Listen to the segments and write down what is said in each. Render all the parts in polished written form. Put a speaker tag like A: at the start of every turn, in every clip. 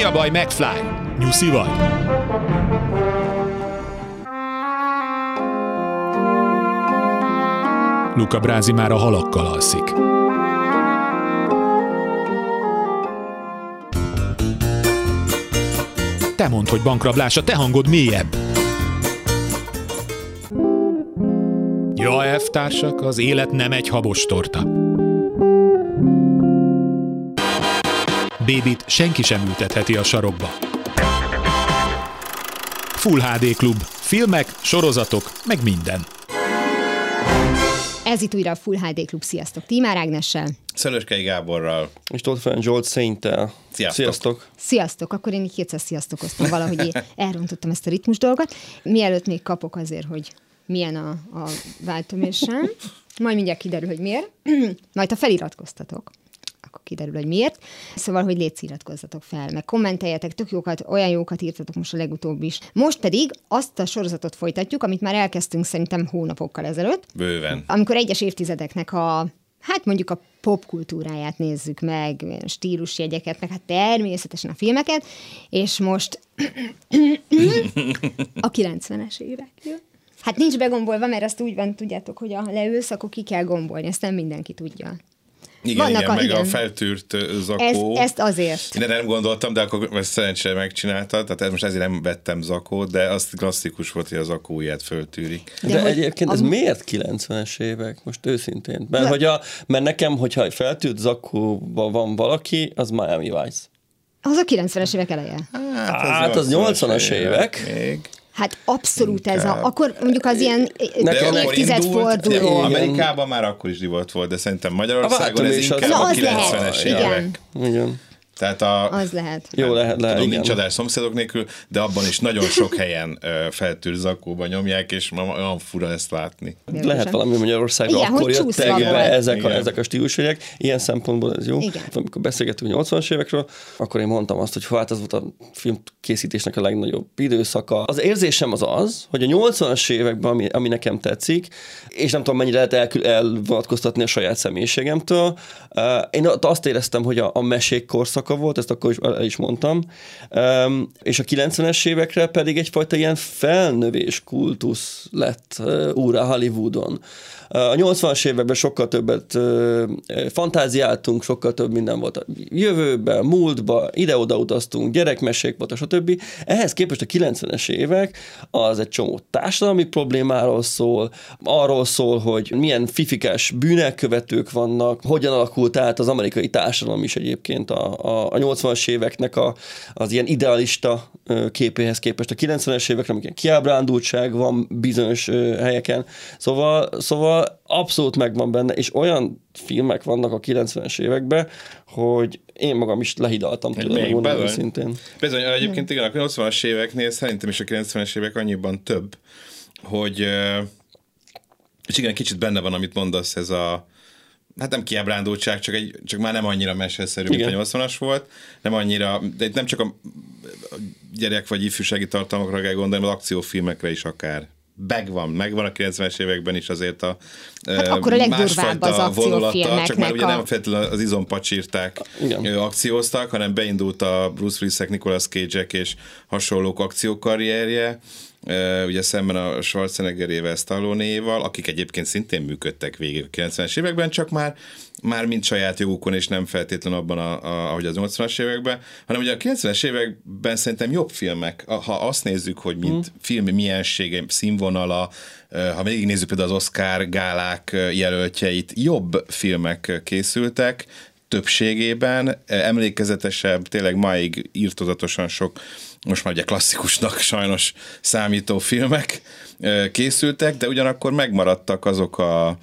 A: Mi a baj, McFly? Nyuszi vagy? Luca Brasi már a halakkal alszik. Te mondd, hogy bankrablás, a te hangod mélyebb. Ja, elvtársak, az élet nem egy habos torta. Bébit senki sem ültetheti a sarokba. Full HD Klub. Filmek, sorozatok, meg minden.
B: Ez itt újra a Full HD Klub. Sziasztok! Tímár Ágnessel.
C: Szöröskei Gáborral.
D: És Tolfán Zsolt Széntel.
C: Sziasztok!
B: Sziasztok! Akkor én így kétszer sziasztokoztam, valahogy elrontottam ezt a ritmus dolgot. Mielőtt még kapok azért, hogy milyen a váltómérsen. Majd mindjárt kiderül, hogy miért. Majd ha feliratkoztatok, akkor kiderül, hogy miért. Szóval, hogy légy iratkozzatok fel, meg kommenteljetek, tök jókat, olyan jókat írtatok most a legutóbb is. Most pedig azt a sorozatot folytatjuk, amit már elkezdtünk szerintem hónapokkal ezelőtt.
C: Bőven.
B: Amikor egyes évtizedeknek mondjuk a popkultúráját nézzük meg, stílusjegyeket, meg hát természetesen a filmeket, és most a 90-es évek jön. Hát nincs begombolva, mert azt úgy van, tudjátok, hogy ha leülsz, akkor ki kell gombolni, ezt nem mindenki tudja.
C: Igen, meg a feltűrt zakó.
B: Ezt azért.
C: Én nem gondoltam, de akkor ezt szerencsére megcsináltad, tehát most ezért nem vettem zakót, de az klasszikus volt, hogy a zakóját föltűrik.
D: De egyébként ez miért 90-es évek? Most őszintén. Mert nekem, hogyha feltűrt zakóban van valaki, az Miami Vice.
B: Az a 90-es évek eleje.
D: Hát az 80-as évek.
C: Még.
B: Hát abszolút ez akkor mondjuk az ilyen évtizedforduló.
C: Amerikában már akkor is divat volt, de szerintem Magyarországon ez inkább a 90-es évek.
D: Igen.
C: Tehát
B: az lehet.
D: Jó, lehet.
C: Tudom, nincs adás szomszédok nélkül, de abban is nagyon sok helyen feltűrt zakóba nyomják, és olyan fura ezt látni.
D: Lehet valami Magyarországon, igen, akkor jöttek be ezek a stílusjegyek. Ilyen szempontból ez jó. Igen. Amikor beszélgettünk 80-as évekről, akkor én mondtam azt, hogy hát ez volt a filmkészítésnek a legnagyobb időszaka. Az érzésem az, hogy a 80-as években, ami nekem tetszik, és nem tudom, mennyire lehet elvonatkoztatni a saját személyiségemtől, én azt éreztem, hogy a mesék korszaka volt, ezt akkor is el is mondtam, és a 90-es évekre pedig egyfajta ilyen felnövés kultusz lett úrrá Hollywoodon. A 80-as években sokkal többet fantáziáltunk, sokkal több minden volt a jövőben, múltban, ide-oda utaztunk, gyerekmesék volt, stb. Ehhez képest a 90-es évek az egy csomó társadalmi problémáról szól, arról szól, hogy milyen fifikás bűnelkövetők vannak, hogyan alakult át az amerikai társadalom is egyébként a 80-as éveknek az ilyen idealista képéhez képest a 90-es évekre, amikor kiábrándultság van bizonyos helyeken. Szóval abszolút megvan benne, és olyan filmek vannak a 90-es években, hogy én magam is lehidaltam tőle, megmondom őszintén.
C: Bizony, egyébként igen, a 80-as éveknél szerintem is a 90-es évek annyiban több, hogy és igen, kicsit benne van, amit mondasz, ez hát nem kiábrándultság, csak már nem annyira meseszerű, mint a 80-as volt, nem annyira, de itt nem csak a gyerek vagy ifjúsági tartalmakra kell gondolni, az akciófilmekre is akár. Megvan a 90-es években is azért
B: hát akkor a legdurvább az akciófilmeknek.
C: Csak már ugye nem feltétlenül az izompacsírták akcióztak, hanem beindult a Bruce Willis-ek, Nicolas Cage-ek és hasonlók akciókarrierje, ugye szemben a Schwarzeneggerével, Stallone-éval, akik egyébként szintén működtek végig a 90-es években, csak már mind saját jogukon, és nem feltétlenül abban, ahogy az 80-as években, hanem ugye a 90-es években szerintem jobb filmek, ha azt nézzük, hogy mint film miensége, színvonala, ha végignézzük például az Oscar gálák jelöltjeit, jobb filmek készültek, többségében, emlékezetesebb, tényleg máig irtózatosan sok, most már ugye klasszikusnak sajnos számító filmek készültek, de ugyanakkor megmaradtak azok a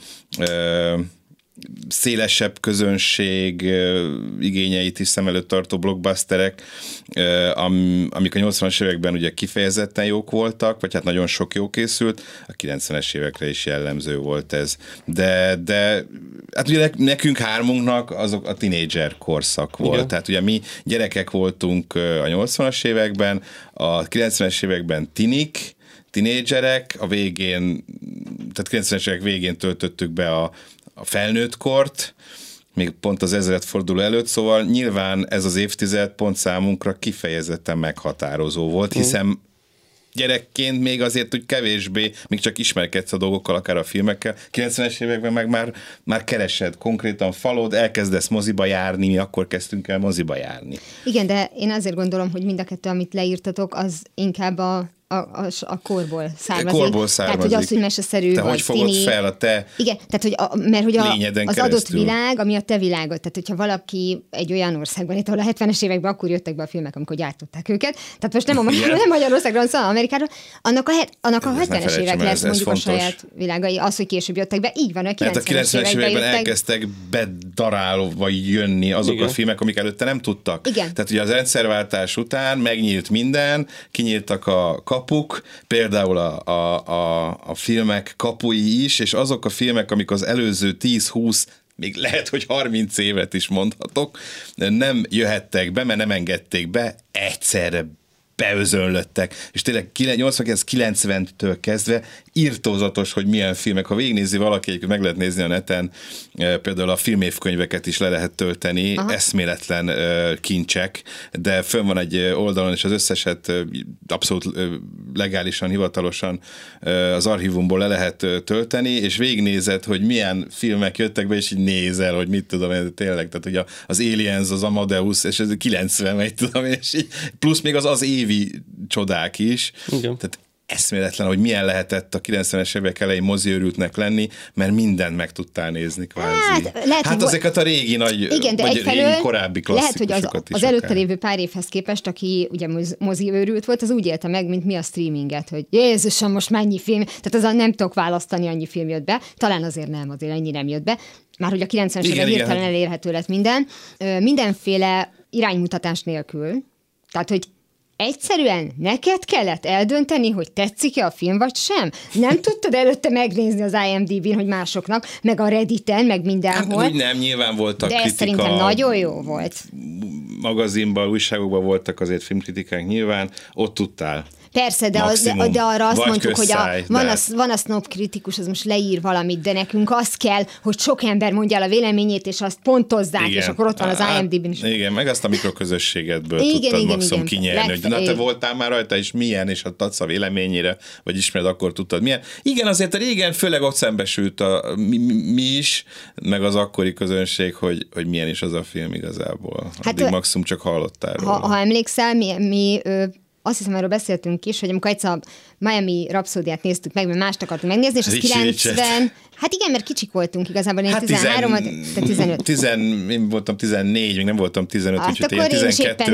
C: szélesebb közönség igényeit is szem előtt tartó blockbusterek, amik a 80-as években ugye kifejezetten jók voltak, vagy hát nagyon sok jó készült, a 90-es évekre is jellemző volt ez. De hát ugye nekünk hármunknak azok a tinédzser korszak volt. Igen. Tehát ugye mi gyerekek voltunk a 80-as években, a 90-es években tinédzserek, a végén, tehát 90-es évek végén töltöttük be a felnőtt kort, még pont az 1000. forduló előtt, szóval nyilván ez az évtized pont számunkra kifejezetten meghatározó volt, hiszen gyerekként még azért úgy kevésbé, még csak ismerkedsz a dolgokkal, akár a filmekkel. 90-es években meg már keresed, konkrétan falod, elkezdesz moziba járni, mi akkor kezdtünk el moziba járni.
B: Igen, de én azért gondolom, hogy mind a kettő, amit leírtatok, az inkább a korból származik. Tehát, hogy az, hogy meseszerű,
C: te hogy fogod fel a te
B: igen, tehát, mert hogy az adott
C: keresztül.
B: világ, ami a te világod. Tehát, hogyha valaki egy olyan országban, itt ahol a 70-es években akkor jöttek be a filmek, amikor gyártották őket, tehát most nem Magyarországról, szóval Amerikáról, annak a 70-es évek lesz mondjuk fontos. A saját világai, az, hogy később jöttek be, így van, a 90-es években
C: elkezdtek bedarálva jönni azok a filmek, amik előtte nem tudtak.
B: Igen.
C: Tehát ugye az rendszerváltás után megnyílt minden, kinyíltak a kapuk, például a filmek kapui is, és azok a filmek, amik az előző 10-20, még lehet, hogy 30 évet is mondhatok, nem jöhettek be, mert nem engedték be, egyszerre beözönlöttek, és tényleg 89-90-től kezdve irtózatos, hogy milyen filmek. Ha végignézi valaki, meg lehet nézni a neten, például a filmévkönyveket is le lehet tölteni, eszméletlen kincsek, de fönn van egy oldalon, és az összeset abszolút legálisan, hivatalosan az archívumból le lehet tölteni, és végignézed, hogy milyen filmek jöttek be, és így nézel, hogy mit tudom, tényleg, tehát ugye az Aliens, az Amadeus, és ez 90 megy, tudom, és így, plusz még az évi csodák is. Igen. Tehát eszméletlen, hogy milyen lehetett a 90-es évek elején moziőrültnek lenni, mert mindent meg tudta nézni kvázi. Hát ezeket a régi nagy,
B: igen, de
C: vagy régi korábbi klasszikusokat
B: lehet, hogy az előtte lévő pár évhez képest, aki ugye moziőrült volt, az úgy élte meg, mint mi a streaminget, hogy Jézusom, most mennyi film, tehát az nem tudok választani, annyi film jött be, talán azért ennyi nem jött be, már hogy a 90-es évek hirtelen elérhető lett minden, mindenféle iránymutatás nélkül, tehát hogy egyszerűen neked kellett eldönteni, hogy tetszik-e a film, vagy sem. Nem tudtad előtte megnézni az IMDb-n, hogy másoknak, meg a Redditen, meg mindenhol.
C: Hát, úgy nem, nyilván voltak
B: kritika. De ez szerintem nagyon jó volt.
C: Magazinban, újságokban voltak azért filmkritikák nyilván, ott tudtál.
B: Persze, de arra azt mondtuk, hogy van a snob kritikus, az most leír valamit, de nekünk az kell, hogy sok ember mondja el a véleményét, és azt pontozzák, igen. És akkor ott van az IMDb-n is.
C: Igen, meg azt a mikroközösségetből tudtad maximum kinyerni, hogy na te voltál már rajta, és milyen, és ha adsz a véleményére, vagy ismered, akkor tudtad milyen. Igen, azért a régen főleg ott szembesült mi is, meg az akkori közönség, hogy milyen is az a film igazából. Addig maximum csak hallottál róla.
B: Ha emlékszel, mi azt hiszem, erről beszéltünk is, hogy amikor egyszer a Miami Rhapsody-át néztük meg, mert mást akartunk megnézni, és az 90... Hát igen, mert kicsik voltunk igazából, én 13, te 15.
C: Én voltam 14, még nem voltam 15, úgyhogy én 12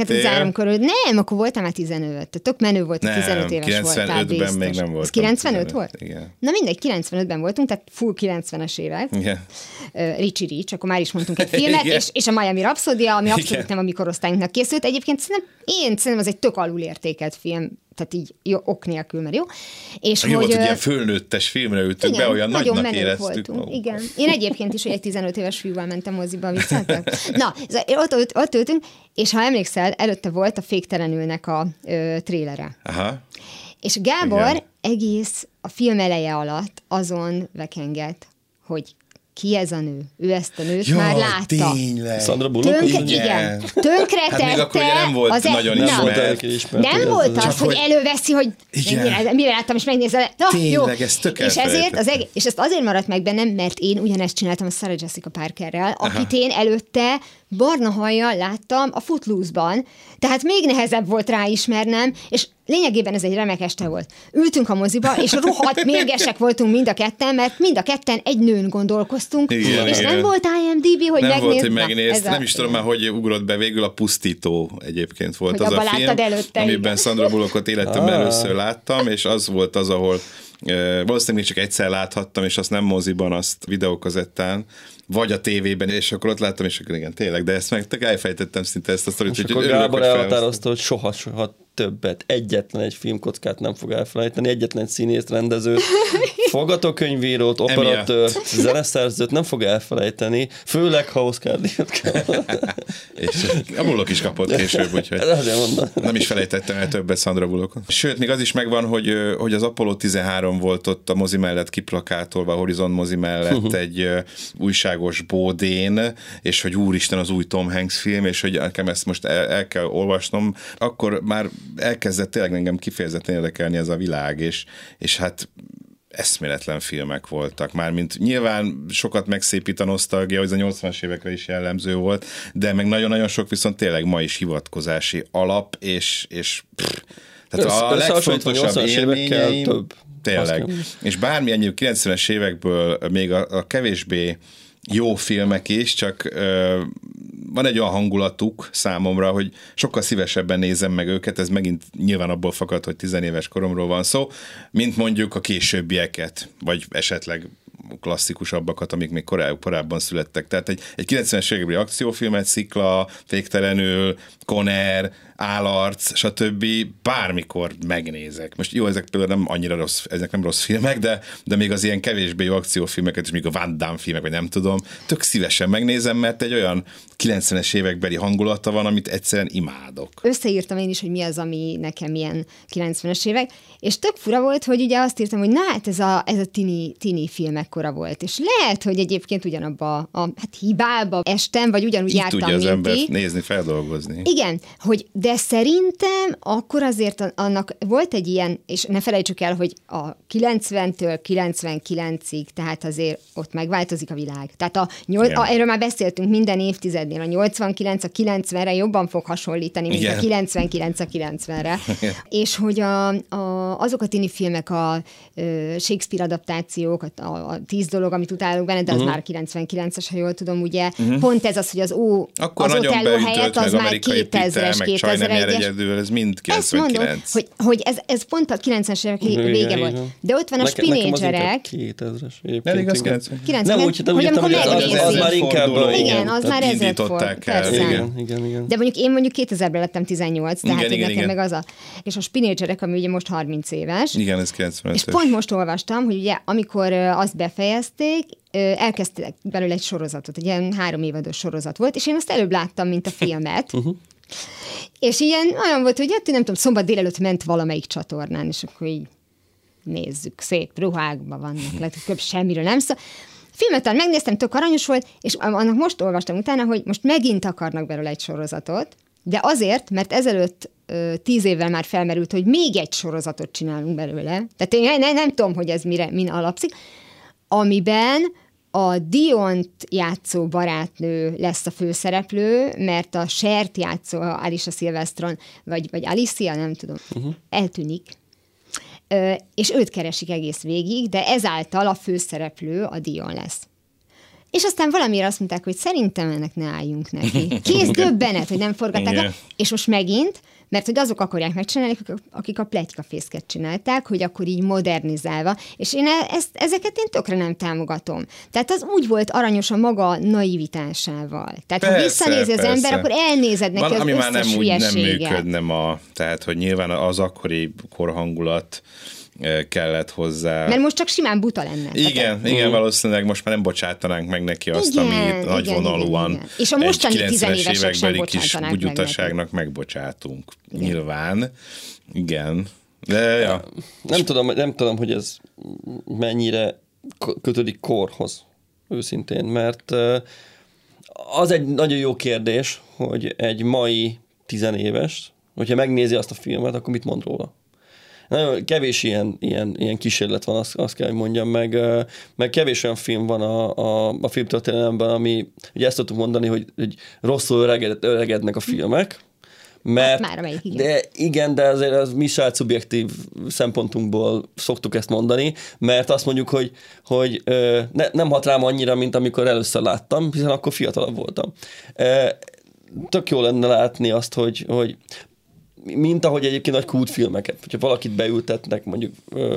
B: 13 körül. Nem, akkor voltam már 15. Tök menő volt, 15 éves voltál.
C: 95-ben még nem voltam.
B: Ez 95 volt?
C: Igen.
B: Na mindegy, 95-ben voltunk, tehát full 90-es évek.
C: Igen.
B: Richie Rich, akkor már is mondtunk egy filmet, és a Miami Rhapsody, ami abszolút nem a mi korosztályunknak készült. Egyébként szerintem az egy tök alulértékelt film, tehát így jó, ok nélkül, mert jó. És
C: jó, hogy ilyen fölnőttes filmre ültünk be, olyan nagynak éreztük.
B: Igen. Én egyébként is, hogy egy 15 éves fiúval mentem moziba, vicceltem. Na, ott ültünk, és ha emlékszel, előtte volt a Féktelenülnek a trélere.
C: Aha.
B: És Gábor egész a film eleje alatt azon vekengett, hogy ki ez a nő? Ő ezt a nőt már látta.
C: Tényleg.
D: Szandra Bullock?
B: Igen. Tönkretette.
C: Hát még akkor ugye nem volt nagyon ismert.
B: Nem volt az, hogy előveszi, hogy mire láttam, és megnézem.
C: Tényleg, ez tök elfelejtett.
B: És ezt azért maradt meg bennem, mert én ugyanezt csináltam a Sarah Jessica Parkerrel, akit én előtte barna hajjal láttam a Footloose-ban, tehát még nehezebb volt ráismernem, és lényegében ez egy remek este volt. Ültünk a moziba, és rohadt mérgesek voltunk mind a ketten, mert mind a ketten egy nőn gondolkoztunk,
C: igen,
B: és nem volt IMDb, hogy
C: nem volt, hogy megnézd. Nem is tudom már, hogy ugrott be végül, a Pusztító egyébként volt hogy az a film, előtte, amiben Sandra Bullockot életemben először láttam, és az volt az, ahol valószínűleg csak egyszer láthattam, és azt nem moziban, azt videókazettán, vagy a tévében, és akkor ott láttam, és akkor igen, tényleg, de ezt meg elfejtettem szinte ezt a sztorit.
D: És akkor Gábor elhatározta, hogy soha többet egyetlen egy filmkockát nem fog elfelejteni, egyetlen egy színészt, rendezőt, forgatókönyvírót, operatőrt, zeneszerzőt nem fog elfelejteni, főleg ha Oscar-díjat kell.
C: És a Bullock is kapott később, úgyhogy nem is felejtettem el többet Sandra Bullockot. Sőt, még az is megvan, hogy az Apollo 13 volt ott a mozi mellett kiplakátolva, a Horizon mozi mellett egy újságos bódén, és hogy úristen az új Tom Hanks film, és hogy nekem ezt most el kell olvasnom, akkor már elkezdett tényleg engem kifejezetten érdekelni ez a világ, és hát eszméletlen filmek voltak. Mármint nyilván sokat megszépít a nosztalgia, hogy a 80-as évekre is jellemző volt, de meg nagyon-nagyon sok viszont tényleg ma is hivatkozási alap, és tehát a legfontosabb élményeim több. Tényleg. És bármi ennyi 90-es évekből még a kevésbé jó filmek is, csak van egy olyan hangulatuk számomra, hogy sokkal szívesebben nézem meg őket, ez megint nyilván abból fakad, hogy 10 éves koromról van szó, mint mondjuk a későbbieket, vagy esetleg klasszikusabbakat, amik még korábban születtek. Tehát egy 90-es évekbeli akciófilmet, Szikla, Féktelenül, Conner, Állarc, stb. Bármikor megnézek. Most jó, ezek például nem annyira rossz, ezek nem rossz filmek, de még az ilyen kevésbé jó akciófilmeket, és még a Van Damme filmek, vagy nem tudom, tök szívesen megnézem, mert egy olyan 90-es évekbeli hangulata van, amit egyszerűen imádok.
B: Összeírtam én is, hogy mi az, ami nekem ilyen 90-es évek, és tök fura volt, hogy ugye azt írtam, hogy na hát ez a tini filmek kora volt, és lehet, hogy egyébként ugyanabba a hibába estem, vagy ugyanúgy jártam,
C: mint az ember nézni, feldolgozni.
B: Igen, de szerintem akkor azért annak volt egy ilyen, és ne felejtsük el, hogy a 90-től 99-ig, tehát azért ott megváltozik a világ. Tehát erről már beszéltünk minden évtizednél, a 89 a 90-re jobban fog hasonlítani, mint a 99 a 90-re. És hogy azok a tini filmek, a Shakespeare adaptációk, a 10 dolog, amit utálok benne, de az már 99-es, ha jól tudom, ugye. Pont ez az, hogy az Othello helyett az már 2000-es, 2001-es.
C: Ez mind 99.
B: Hogy ez pont a 90-es évek vége volt. De ott van a Spinédzserek.
D: 2000-es
C: évként. Az 90.
D: Nem úgy, hogy az már inkább.
B: Igen, az már ezért volt.
D: Igen.
B: De mondjuk 2000-ben lettem 18, tehát nekem meg az és a Spinédzserek, ami ugye most 30 éves.
C: Igen, ez 95-ös.
B: És pont most olvastam, hogy ugye amikor azt befejezték, elkezdtek belőle egy sorozatot, egy ilyen 3 évados sorozat volt, és én azt előbb láttam, mint a filmet. És ilyen olyan volt, hogy nem tudom, szombat délelőtt ment valamelyik csatornán, és akkor így nézzük, szép ruhákban vannak, lehet, semmiről nem szól. Filmet megnéztem, tök aranyos volt, és annak most olvastam utána, hogy most megint akarnak belőle egy sorozatot, de azért, mert ezelőtt 10 évvel már felmerült, hogy még egy sorozatot csinálunk belőle. Tehát én nem tudom, hogy ez min alapszik, amiben a Diont játszó barátnő lesz a főszereplő, mert a Cher-t játszó Alicia Silverstone, vagy Alicia, nem tudom, eltűnik. És őt keresik egész végig, de ezáltal a főszereplő a Dion lesz. És aztán valamire azt mondták, hogy szerintem ennek ne álljunk neki. Kész döbbenet, hogy nem forgatták el. És most megint, mert hogy azok akarják megcsinálni, akik a pletykafészket csinálták, hogy akkor így modernizálva, és én ezeket én tökre nem támogatom. Tehát az úgy volt aranyos a maga naivitásával. Tehát persze, ha visszanézi az ember, akkor elnézed neki az összes hülyeséget.
C: Nem működne tehát hogy nyilván az akkori korhangulat kellett hozzá.
B: Mert most csak simán buta lenne.
C: Igen, valószínűleg most már nem bocsátanánk meg neki azt, ami nagyvonalúan
B: és a mostani 10 évesek sem
C: bocsátanák kis bugyutaságnak megbocsátunk. Nyilván. Igen. De ja.
D: Nem tudom, hogy ez mennyire kötődik korhoz, őszintén, mert az egy nagyon jó kérdés, hogy egy mai 10 éves, hogyha megnézi azt a filmet, akkor mit mond róla? Nagyon kevés ilyen kísérlet van, azt kell, hogy mondjam, meg kevés olyan film van a filmtörténelemben, ami, ugye ezt tudtuk mondani, hogy rosszul öregednek a filmek, mert,
B: már amelyik,
D: de azért az mi saját szubjektív szempontunkból szoktuk ezt mondani, mert azt mondjuk, hogy nem hat rám annyira, mint amikor először láttam, hiszen akkor fiatalabb voltam. Tök jó lenne látni azt, hogy mint ahogy egyébként nagy kultfilmeket, hogyha valakit beültetnek, mondjuk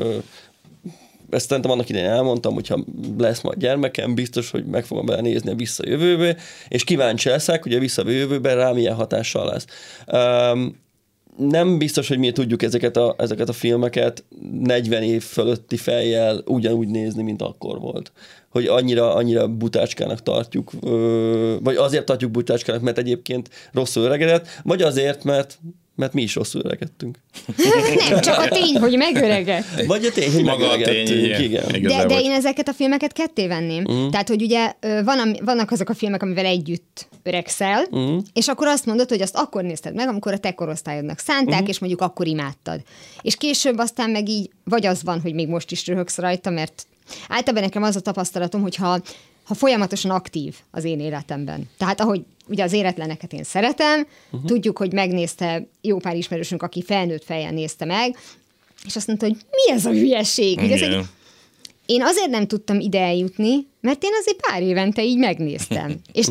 D: ezt szerintem annak idején elmondtam, hogyha lesz majd gyermekem, biztos, hogy meg fogom belenézni a Visszajövőbe, és kíváncsi leszek, hogy a Visszajövőben rá milyen hatással lesz. nem biztos, hogy mi tudjuk ezeket a filmeket 40 év fölötti fejjel ugyanúgy nézni, mint akkor volt. Hogy annyira butácskának tartjuk, vagy azért tartjuk butácskának, mert egyébként rosszul öregedett, vagy azért, mert mi is rosszul öregedtünk.
B: Nem, csak a tény, hogy megöregedett.
D: Vagy a tény, hogy megöregedtünk. Igen.
B: De én ezeket a filmeket ketté venném. Tehát, hogy ugye vannak azok a filmek, amivel együtt öregszel, és akkor azt mondod, hogy azt akkor nézted meg, amikor a te korosztályodnak szánták, és mondjuk akkor imádtad. És később aztán meg így, vagy az van, hogy még most is röhögsz rajta, mert általában nekem az a tapasztalatom, hogy ha folyamatosan aktív az én életemben. Tehát ahogy ugye az éretleneket én szeretem, tudjuk, hogy megnézte jó pár ismerősünk, aki felnőtt fejjel nézte meg, és azt mondta, hogy mi ez a hülyeség? Ugye, én azért nem tudtam ide eljutni, mert én azért pár évente így megnéztem. És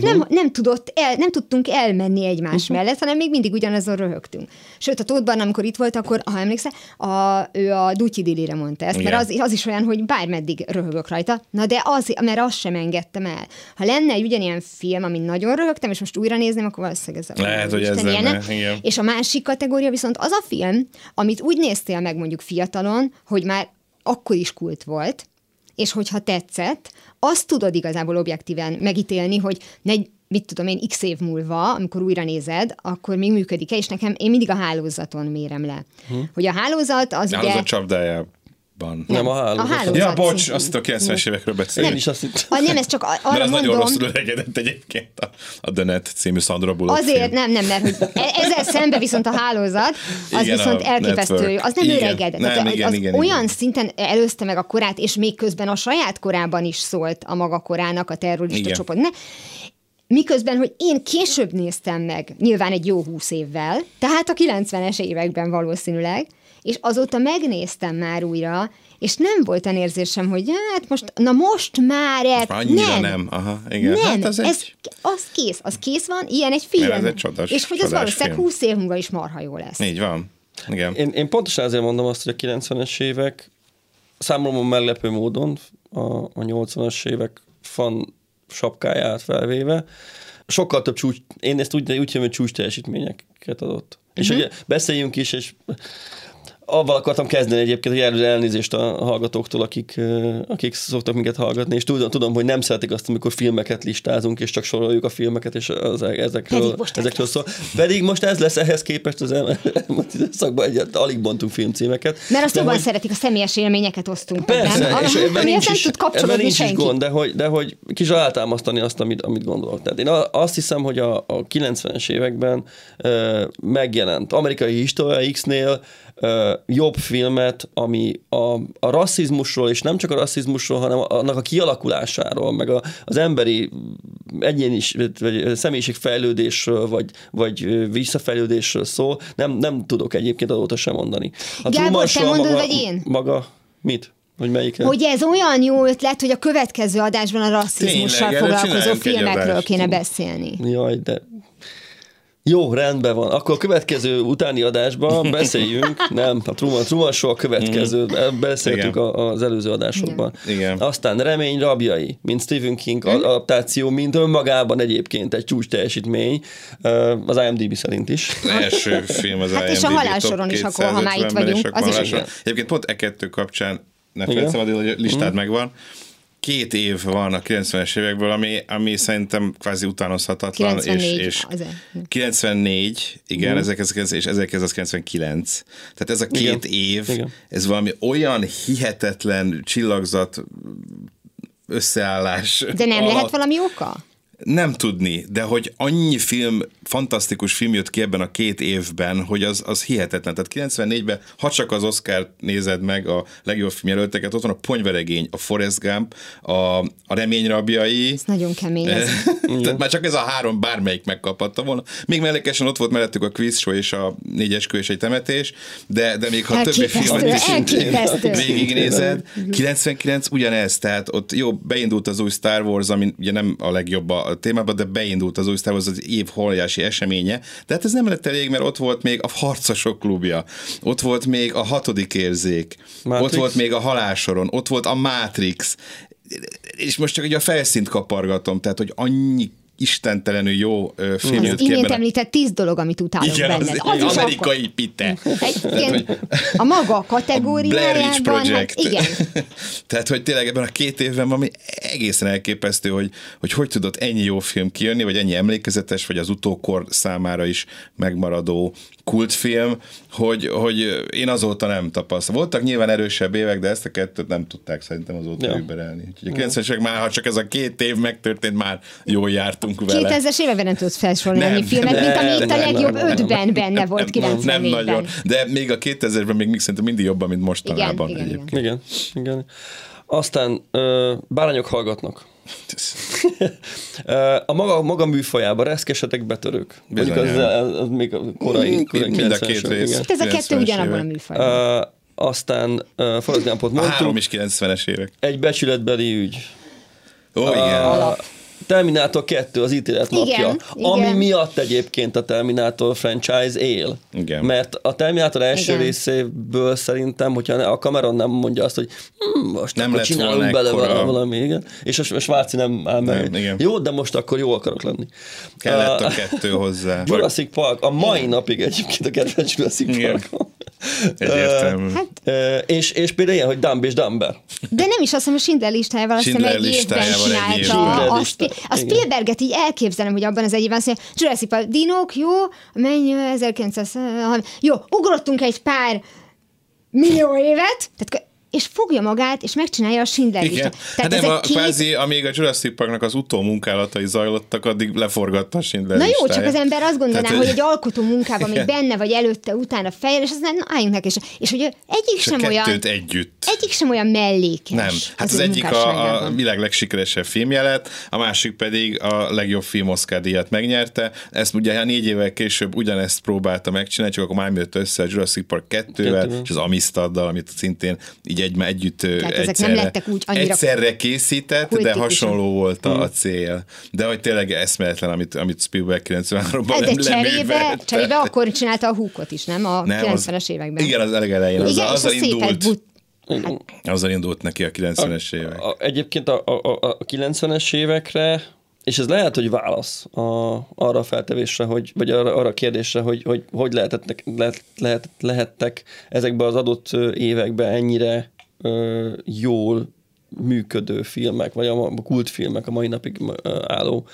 B: nem tudtunk elmenni egymás mellett, hanem még mindig ugyanazon röhögtünk. Sőt, a Tóth Barna, amikor itt volt, akkor, ha emlékszel, ő a Dutyi Dillire mondta ezt, mert az is olyan, hogy bármeddig röhögök rajta, na de mert azt sem engedtem el. Ha lenne egy ugyanilyen film, amin nagyon röhögtem, és most újra nézném, akkor valószínűleg ez
C: lehet, hogy ez lenne.
B: És a másik kategória viszont az a film, amit úgy néztél meg mondjuk fiatalon, hogy már akkor is kult volt, és hogyha tetszett, azt tudod igazából objektíven megítélni, hogy mit tudom én, x év múlva, amikor újra nézed, akkor még működik-e, és én mindig a Hálózaton mérem le. Hogy a Hálózat az ugye...
C: Hálózat csapdájában.
D: Nem, a Hálózat.
C: Ja, bocs, azt a 90-es évekről beszélni.
D: Nem is azt hittem.
B: Nem, ez csak arra
C: mert az
B: mondom...
C: nagyon rosszul öregedett egyébként a The Net című Sandra Bullock
B: azért
C: film.
B: nem, mert hogy ezzel szemben viszont a Hálózat, az igen, viszont elképesztő, az nem öregedett. Igen. Olyan szinten előzte meg a korát, és még közben a saját korában is szólt a maga korának a terrorista csoport. Miközben, hogy én később néztem meg, nyilván egy jó 20 évvel, tehát a 90-es években valószínűleg, és azóta megnéztem már újra, és nem volt olyan érzésem, hogy hát most már
C: annyira nem. Aha, igen.
B: Nem,
C: hát
B: az kész van, ilyen egy film.
C: Ez egy csodás,
B: és hogy az valószínűleg 20 év múlva is marha jó lesz.
C: Így van. Igen.
D: Én pontosan azért mondom azt, hogy a 90-es évek számomra meglepő módon a 80-as évek fan sapkáját felvéve sokkal több én ezt úgy hívom, hogy csúcs teljesítményeket adott. És ugye beszéljünk is, és avval akartam kezdeni egyébként, hogy elnézést a hallgatóktól, akik szoktak minket hallgatni, és tudom, hogy nem szeretik azt, amikor filmeket listázunk, és csak soroljuk a filmeket, és ezekről szól. Pedig most ez lesz ehhez képest az szakban alig bontunk filmcímeket.
B: Mert azt jobban szeretik, a személyes élményeket osztunk.
D: Persze, és ebben nincs is gond, de hogy kis alátámasztani azt, amit gondolok. Tehát én azt hiszem, hogy a 90-es években megjelent Amerikai História X-nél jobb filmet, ami a rasszizmusról, és nem csak a rasszizmusról, hanem annak a kialakulásáról, meg az emberi vagy személyiségfejlődésről, vagy visszafejlődésről szól, nem tudok egyébként azóta sem mondani.
B: Gábor, te mondod, vagy én?
D: Maga mit?
B: Hogy ez olyan jó ötlet, hogy a következő adásban a rasszizmussal foglalkozó filmekről kéne beszélni.
D: Jaj, de... Jó, rendben van. Akkor a következő utáni adásban beszéljünk. Nem, a Truman Show a következő. Beszéltünk az előző adásokban.
C: Igen.
D: Aztán Remény rabjai, mint Stephen King adaptáció, mint önmagában egyébként egy csúcs teljesítmény, az IMDb szerint is.
C: Az első film az
B: IMDb. És a Halálsoron is, akkor, ha már itt vagyunk. Az is
C: egyébként pont E2 kapcsán, ne felejtsd, hogy a listád megvan. 2 év van a 90-es évekből, ami szerintem kvázi utánozhatatlan. 94, igen, és 1999. Tehát ez a 2 év, ez valami olyan hihetetlen csillagzat összeállás.
B: De nem lehet valami oka?
C: Nem tudni, de hogy annyi fantasztikus film jött ki ebben a 2 évben, hogy az hihetetlen. Tehát 94-ben, ha csak az Oscar nézed meg a legjobb filmjelölteket, ott van a Ponyveregény, a Forrest Gump, a Remény rabjai.
B: Ez nagyon kemény.
C: Tehát már csak ez a 3 bármelyik megkaphatta volna. Még mellékesen ott volt mellettük a Quiz Show és a 4 eskü és egy temetés, de még ha többi filmet is végignézed, 99 ugyanez, tehát ott jó, beindult az új Star Wars, ami ugye nem a legjobb a témában, de beindult az új Star Wars, az év óriási eseménye, de hát ez nem lett elég, mert ott volt még a Harcosok klubja, ott volt még a 6. érzék, Matrix. Ott volt még a Halálsoron, ott volt a Matrix, és most csak ugye a felszínt kapargatom, tehát hogy annyi istentelenül jó film.
B: Az imént említett 10 dolog, amit utálok benned.
C: Az amerikai pite.
B: A maga kategóriájában.
C: Blair Witch Project.
B: Hát igen.
C: Tehát, hogy tényleg ebben a 2 évben valami egészen elképesztő, hogy tudott ennyi jó film kijönni, vagy ennyi emlékezetes, vagy az utókor számára is megmaradó kultfilm, hogy én azóta nem tapasztaltam. Voltak nyilván erősebb évek, de ezt a 2 nem tudták szerintem azóta überelni. Úgyhogy a 90-es évek már, ha csak ez a 2 év megtörtént, már jól jártunk vele.
B: 2000-es években nem tudsz felsorolni ennyi filmet, mint ami itt a legjobb 5-ben benne volt 94-ben.
C: Nem nagyon, de még a 2000-ben még szerintem mindig jobban, mint mostanában.
D: Igen. Aztán bárányok hallgatnak. A maga műfajában reszkesetek, betörők. Mondjuk az még a korai
C: mind a 2 rész.
B: Ez a 2 ugyanabban a műfajban.
D: Aztán Forrest Gumpot mondtuk.
C: 3 is 90-es évek.
D: Egy becsületbeli ügy.
C: Igen.
D: Terminátor 2 az ítélet napja, ami miatt egyébként a Terminátor franchise él.
C: Igen.
D: Mert a Terminátor első részéből szerintem, hogyha a Cameron nem mondja azt, hogy most
C: nem
D: akkor csinálunk bele valami, igen. És a Schwarzi nem áll meg. Jó, de most akkor jó akarok lenni.
C: Kellett a 2 hozzá.
D: Jurassic Park, a mai napig egyébként a kedvenc Jurassic Park.
C: Egyértelmű.
D: És például ilyen, hogy Dumb és Dumber.
B: De nem is azt hiszem, a Schindler listájával azt hiszem egy évben csinálta. A Spielberget így elképzelem, hogy abban az egy évben azt mondja, Jurassic Park, dinók, jó, menj 1900, jó, ugrottunk egy pár millió évet, tehát és fogja magát, és megcsinálja a Schindler listát.
C: Hát nem, kvázi, amíg a Jurassic Parknak az utómunkálatai zajlottak, addig leforgatta a Schindler listáját.
B: Na jó, csak az ember azt gondolná, hogy egy alkotó munkában még benne, vagy előtte, utána fejl, és aztán álljunk neki. És hogy egyik sem olyan mellékes.
C: Nem, hát az egyik a világ legsikeresebb filmje lett, a másik pedig a legjobb film Oscar díjat megnyerte. Ezt ugye 4 évvel később ugyanezt próbálta megcsinálni, csak akkor már jött össze a Jurassic Park 2-vel, és az Amistaddal, amit szintén így együtt egyszerre készített, de hasonló volt a cél. De hogy tényleg eszméletlen, amit Spielberg 93-ban leművelt.
B: Cserébe akkor csinálta a Hookot is, nem? A 90-es években.
C: Igen, az legelején. Azzal indult neki a 90-es évek.
D: Egyébként a 90-es évekre, és ez lehet, hogy válasz arra a feltevésre, vagy arra a kérdésre, hogy lehettek ezekben az adott években ennyire jól működő filmek, vagy a kultfilmek, a mai napig álló,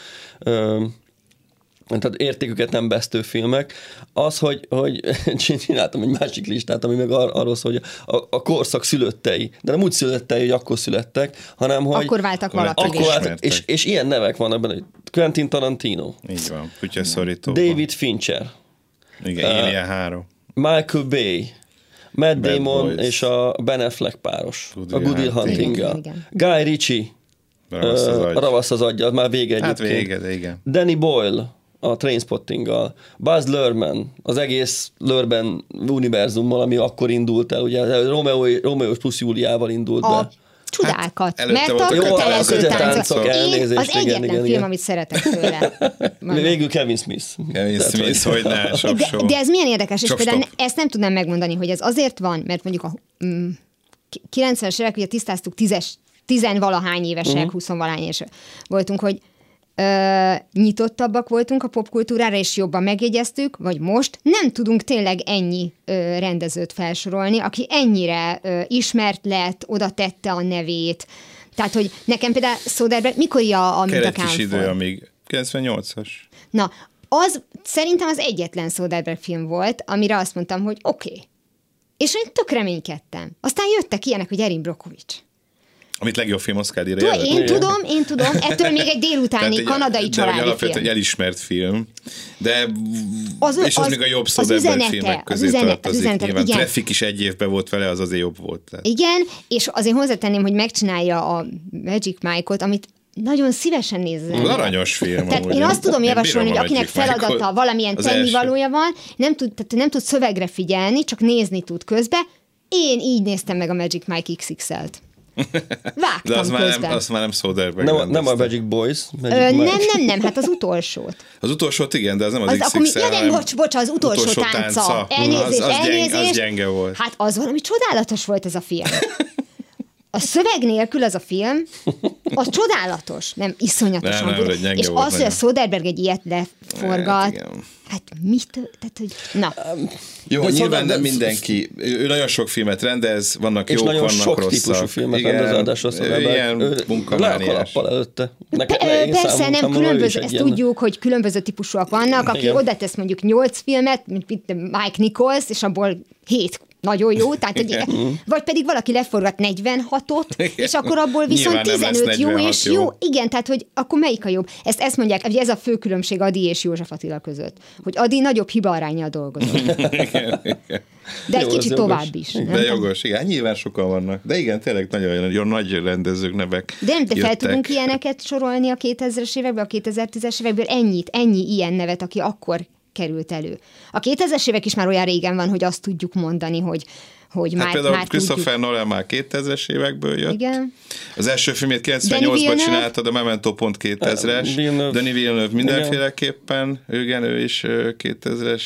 D: tehát értéküket nem vesztő filmek. Az, hogy csináltam egy másik listát, ami meg arról szól, hogy a korszak szülöttei, de nem úgy szülöttei, hogy akkor születtek, hanem hogy...
B: Akkor váltak valakivé.
D: És ilyen nevek vannak benne, Quentin Tarantino.
C: Így van, kutyaszorító.
D: David Fincher.
C: Igen, Alien 3.
D: Michael Bay. Matt Damon és a Ben Affleck páros. A Good Will Hunting-gal. Guy Ritchie. Ravasz az agya, már vége egyébként.
C: Hát vége, igen.
D: Danny Boyle a Trainspottinggal. Buzz Lerman az egész Lerman univerzummal, ami akkor indult el, ugye Romeo plus Júliával indult be.
B: Csodákat, hát, mert a kötelező táncok. Az egyetlen film, amit szeretek tőle.
D: Végül Kevin Smith.
C: Hogy ne,
B: de ez milyen érdekes, és például ezt nem tudnám megmondani, hogy ez azért van, mert mondjuk a 90-es évek, ugye tisztáztuk 10-valahány évesek, 20-valahány évesek voltunk, hogy nyitottabbak voltunk a popkultúrára, és jobban megjegyeztük, vagy most nem tudunk tényleg ennyi rendezőt felsorolni, aki ennyire ismert lett, oda tette a nevét. Tehát, hogy nekem például Soderbergh, mikor a
C: Keretkis idő, amíg 98-as.
B: Na, az szerintem az egyetlen Soderbergh film volt, amire azt mondtam, hogy oké. És én tök reménykedtem. Aztán jöttek ilyenek, hogy Erin Brockovich.
C: Amit legjobb film Oscar-díjra jelölt.
B: Én tudom, ettől még egy délutáni kanadai családi film.
C: Alapvetően egy elismert film, de és az még a jobb Soderbergh filmek közé tartozik. Nyilván Traffic is egy évben volt vele, az azért jobb volt. Tehát.
B: Igen, és azért hozzátenném, hogy megcsinálja a Magic Mike-ot, amit nagyon szívesen nézzem.
C: Aranyos film.
B: Tehát én azt tudom javasolni, hogy akinek feladata, valamilyen tennivalója van, nem tud szövegre figyelni, csak nézni tud közbe. Én így néztem meg a Magic Mike XXL-t. Vágtam
C: de
B: az
C: már nem Soderbergh.
D: Nem a Magic Boys.
B: Nem, hát az utolsót.
C: Az utolsót igen, de az nem az XXL.
B: Bocs, az utolsó tánca. Elnézést.
C: Az gyenge volt.
B: Hát az valami csodálatos volt ez a film. A szöveg nélkül az a film, az csodálatos, nem iszonyatosan.
C: Nem,
B: és az, hogy a Soderbergh egy ilyet leforgat, hát mit? Tehát, hogy na.
C: Jó, nyilván nem mindenki. Ő nagyon sok filmet rendez, vannak jók, vannak rosszak. És nagyon sok típusú
D: filmet rendez, ráadásul
C: ilyen munkamániás.
D: előtte.
B: Persze, nem különböző, ezt tudjuk, hogy különböző típusúak vannak, aki oda tesz mondjuk 8 filmet, mint Mike Nichols, és abból 7 nagyon jó, tehát vagy pedig valaki leforgat 46-ot, és akkor abból viszont 15 jó, és jó. Igen, tehát hogy akkor melyik a jobb? Ezt mondják, ugye ez a fő különbség Ady és József Attila között, hogy Ady nagyobb hibaaránnyal dolgozott. De egy kicsit tovább is.
C: De jogos, igen, nyilván sokan vannak. De igen, tényleg nagyon nagy rendezők nevek
B: de fel tudunk ilyeneket sorolni a 2000-es évekből, a 2010-es évekből, ennyi ilyen nevet, aki akkor került elő. A 2000-es évek is már olyan régen van, hogy azt tudjuk mondani, hogy hát
C: például Christopher Nolan már 2000-es évekből jött.
B: Igen.
C: Az első filmét 98-ban csinálta, de Memento pont 2000-es. Denis Villeneuve mindenféleképpen. Igen, ő is 2000-es.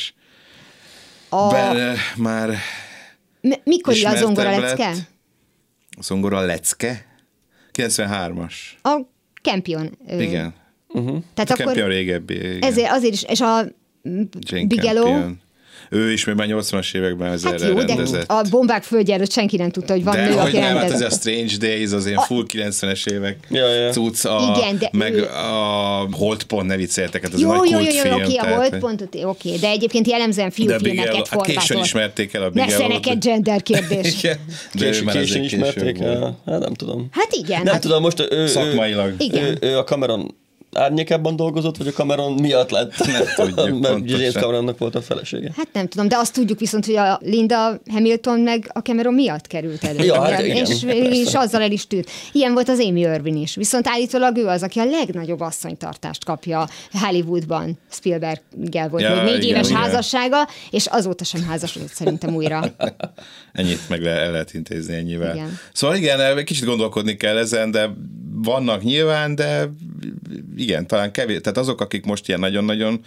C: Már
B: mikor a Zongora lecke?
C: A Zongora lecke? 93-as.
B: A Campion.
C: Igen.
B: Tehát
C: a Campion régebbi.
B: Azért is, és a Bigelow.
C: Campion. Ő is még már 80-as években ezzel rendezett.
B: De a Bombák földje előtt senki nem tudta, hogy van nő, aki rendezett.
C: Hát ez a Strange Days, az ilyen full 90-es évek cucc, meg a Holdpont, ne vicceljetek, hát az
B: jó,
C: nagy kultfilm.
B: Oké, a Holdpontot, oké, de egyébként jellemzően fiúfilmeket formátott.
C: Későn ismerték el a Bigelow-t.
B: Nesze neked gender kérdés.
D: Későn ismerték el, hát nem tudom.
B: Hát igen.
D: Nem tudom, most
C: szakmailag.
D: Ő a Cameron árnyékában dolgozott, vagy a Cameron miatt lett?
C: Nem tudjuk.
D: Mert James Cameronnak volt a felesége.
B: Hát nem tudom, de azt tudjuk viszont, hogy a Linda Hamilton meg a Cameron miatt került elő.
D: Ja, hát igen,
B: és azzal el is tűnt. Ilyen volt az Amy Irving is. Viszont állítólag ő az, aki a legnagyobb asszonytartást kapja Hollywoodban. Spielberg-gel volt még 4 éves házassága, és azóta sem házasodott szerintem újra.
C: Ennyit meg el lehet intézni ennyivel.
B: Igen.
C: Szóval igen, kicsit gondolkodni kell ezen, de vannak nyilván, de igen, talán kevés. Tehát azok, akik most ilyen nagyon-nagyon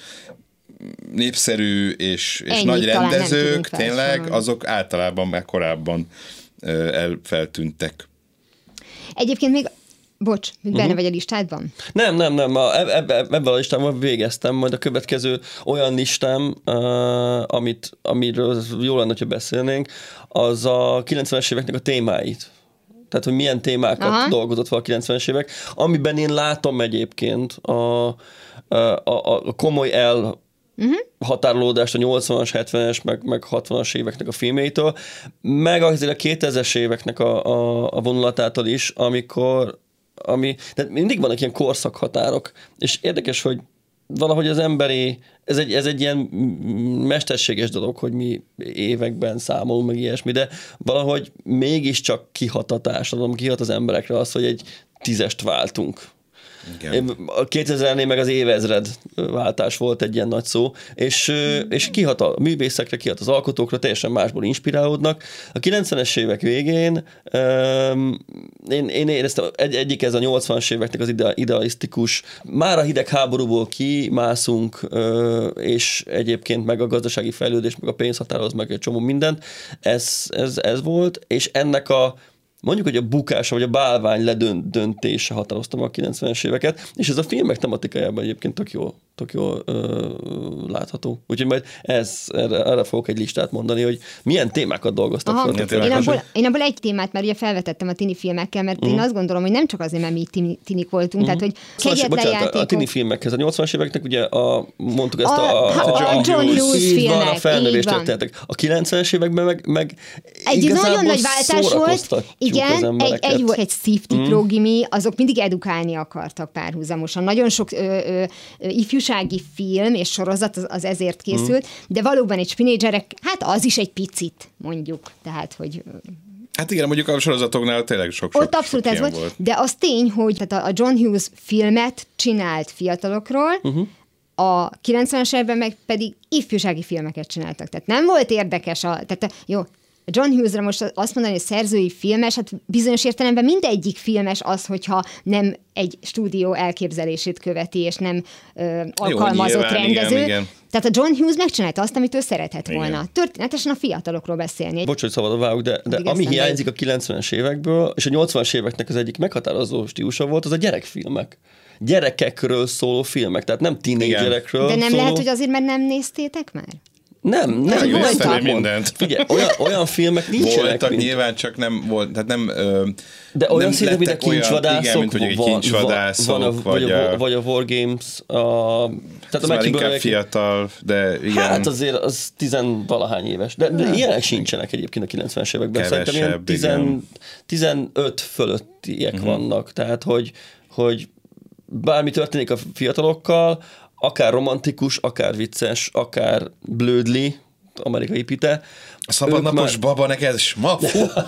C: népszerű és nagy rendezők, tényleg, azok általában már korábban feltűntek.
B: Egyébként még bocs, benne vagy a listádban?
D: Nem. Ebben a listában végeztem, majd a következő olyan listám, amiről jó lenne, hogyha beszélnénk, az a 90-es éveknek a témáit. Tehát, hogy milyen témákat dolgozott fel a 90-es évek, amiben én látom egyébként a komoly határolódást a 80-as, 70-es, meg 60-as éveknek a filmjeitől, meg azért a 2000-es éveknek a vonulatától is, tehát mindig vannak ilyen korszakhatárok, és érdekes, hogy valahogy az emberi, ez egy ilyen mesterséges dolog, hogy mi években számolunk, meg ilyesmi, de valahogy mégiscsak kihat a társadalom, kihat az emberekre az, hogy egy 10-est váltunk. Igen. A 2000-nél meg az évezred váltás volt egy ilyen nagy szó, és kihat a művészekre, kihat az alkotókra, teljesen másból inspirálódnak. A 90-es évek végén én éreztem, egyik ez a 80-as éveknek az idealisztikus, már a hidegháborúból kimászunk, és egyébként meg a gazdasági fejlődés, meg a pénz határoz meg egy csomó mindent. Ez volt, és ennek mondjuk, hogy a bukása, vagy a bálvány ledöntése határozta meg a 90-es éveket, és ez a filmek tematikájában egyébként tök jó látható. Úgyhogy majd erre fogok egy listát mondani, hogy milyen témákat dolgoztak fel.
B: Én abból egy témát, mert ugye felvetettem a tini filmekkel, mert én azt gondolom, hogy nem csak azért, mert mi tinik voltunk, tehát, hogy kegyetlen játékok.
D: A tini filmekhez, a 80-as éveknek ugye mondtuk ezt
B: a John Hughes filmek,
D: a felnövés történetek. A 90-es években meg
B: egy nagyon nagy váltás volt. Igen, egy szívti progimi, azok mindig edukálni akartak párhuzamosan. Nagyon sok ifjúsági film és sorozat az ezért készült, de valóban egy spinédzserek, hát az is egy picit, mondjuk. Tehát, hogy...
C: Hát igen, mondjuk a sorozatoknál tényleg sok
B: ott abszolút ez volt. De az tény, hogy tehát a John Hughes filmet csinált fiatalokról, a 90-es években meg pedig ifjúsági filmeket csináltak. Tehát nem volt érdekes, jó, John Hughesra most azt mondani, hogy szerzői filmes, hát bizonyos értelemben mindegyik filmes az, hogyha nem egy stúdió elképzelését követi, és nem alkalmazott
C: nyilván,
B: rendező.
C: igen.
B: Tehát a John Hughes megcsinálta azt, amit ő szeretett volna. Történetesen a fiatalokról beszélni.
D: Bocs, hogy szabad a vágok, de ami hiányzik a 90-es évekből, és a 80-as éveknek az egyik meghatározó stílusa volt, az a gyerekfilmek. Gyerekekről szóló filmek, tehát nem tínédzserekről szóló.
B: De nem lehet, hogy azért, mert nem néztétek már?
D: Nem
C: voltak mindent.
D: Figyelj, olyan filmek nincsenek.
C: Voltak, nyilván csak nem volt, tehát nem...
D: De olyan szinten, mint a kincsvadászok,
C: vagy
D: a Wargames, tehát
C: a már inkább fiatal, de igen.
D: Hát azért az 10-valahány éves. De ilyenek sincsenek egyébként a 90-es években.
C: Kevesebb,
D: szerintem 15 fölöttiek vannak. Tehát, hogy bármi történik a fiatalokkal, akár romantikus, akár vicces, akár blödli, amerikai pite.
C: A szabadnapos baba neked sma?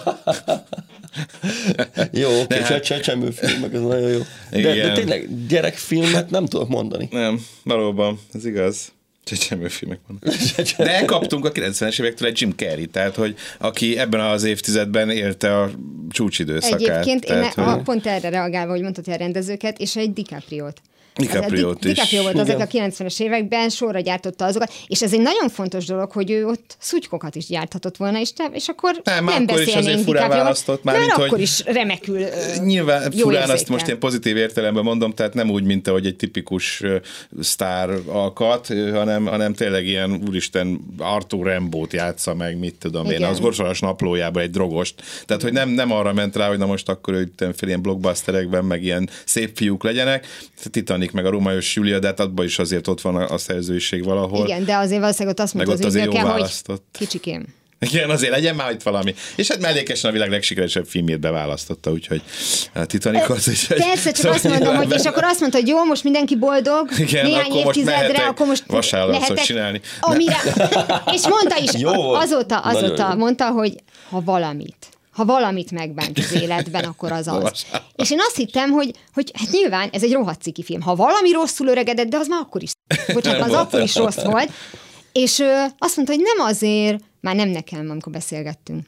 D: Jó, oké, csecsemőfilmek, ez nagyon jó. De tényleg gyerekfilmet nem tudok mondani.
C: Nem, valóban, ez igaz. Csecsemőfilmek vannak. De elkaptunk a 90-es évektől egy Jim Carrey, tehát, hogy aki ebben az évtizedben élte a csúcsidőszakát.
B: Egyébként
C: tehát,
B: én pont erre reagálva, hogy mondtad a rendezőket, és egy DiCaprio-t.
C: DiCaprio-t is.
B: DiCaprio volt azok a 90-es években, sorra gyártotta azokat, és ez egy nagyon fontos dolog, hogy ő ott szutykokat is gyárthatott volna, és akkor nem beszélnénk DiCaprio-val, mert akkor is remekül
C: nyilván
B: jó
C: furán
B: érzékel.
C: azt most én pozitív értelemben mondom, tehát nem úgy, mint ahogy egy tipikus sztár alkat, hanem tényleg ilyen, úristen, Arthur Rimbaud-t játsza meg, mit tudom én, az Gorsalas naplójában egy drogost. Tehát, hogy nem arra ment rá, hogy na most akkor mindenféle ilyen blockbusterekben, meg ilyen szép fiúk legyenek. Titanic meg a Rómeó és Júlia, de hát abban is azért ott van a szerzőség valahol.
B: Igen, de azért valószínűleg ott azt mondta az ügynöke, hogy kicsikém.
C: Igen, azért legyen már itt valami. És hát mellékesen a világ legsikeresebb filmjét beválasztotta, úgyhogy a Titanicot is.
B: Persze, csak azt mondom, hogy és akkor azt mondta, hogy jó, most mindenki boldog,
C: igen,
B: néhány
C: akkor
B: évtizedre, akkor most
C: vasárlatot csinálni.
B: Amire, és mondta is, azóta mondta, hogy ha valamit megbánt az életben, akkor az. És én azt hittem, hogy hát nyilván ez egy rohadt ciki film. Ha valami rosszul öregedett, de az már akkor is. Bocsánat, az akkor is rossz volt. És azt mondta, hogy nem azért, már nem nekem, amikor beszélgettünk,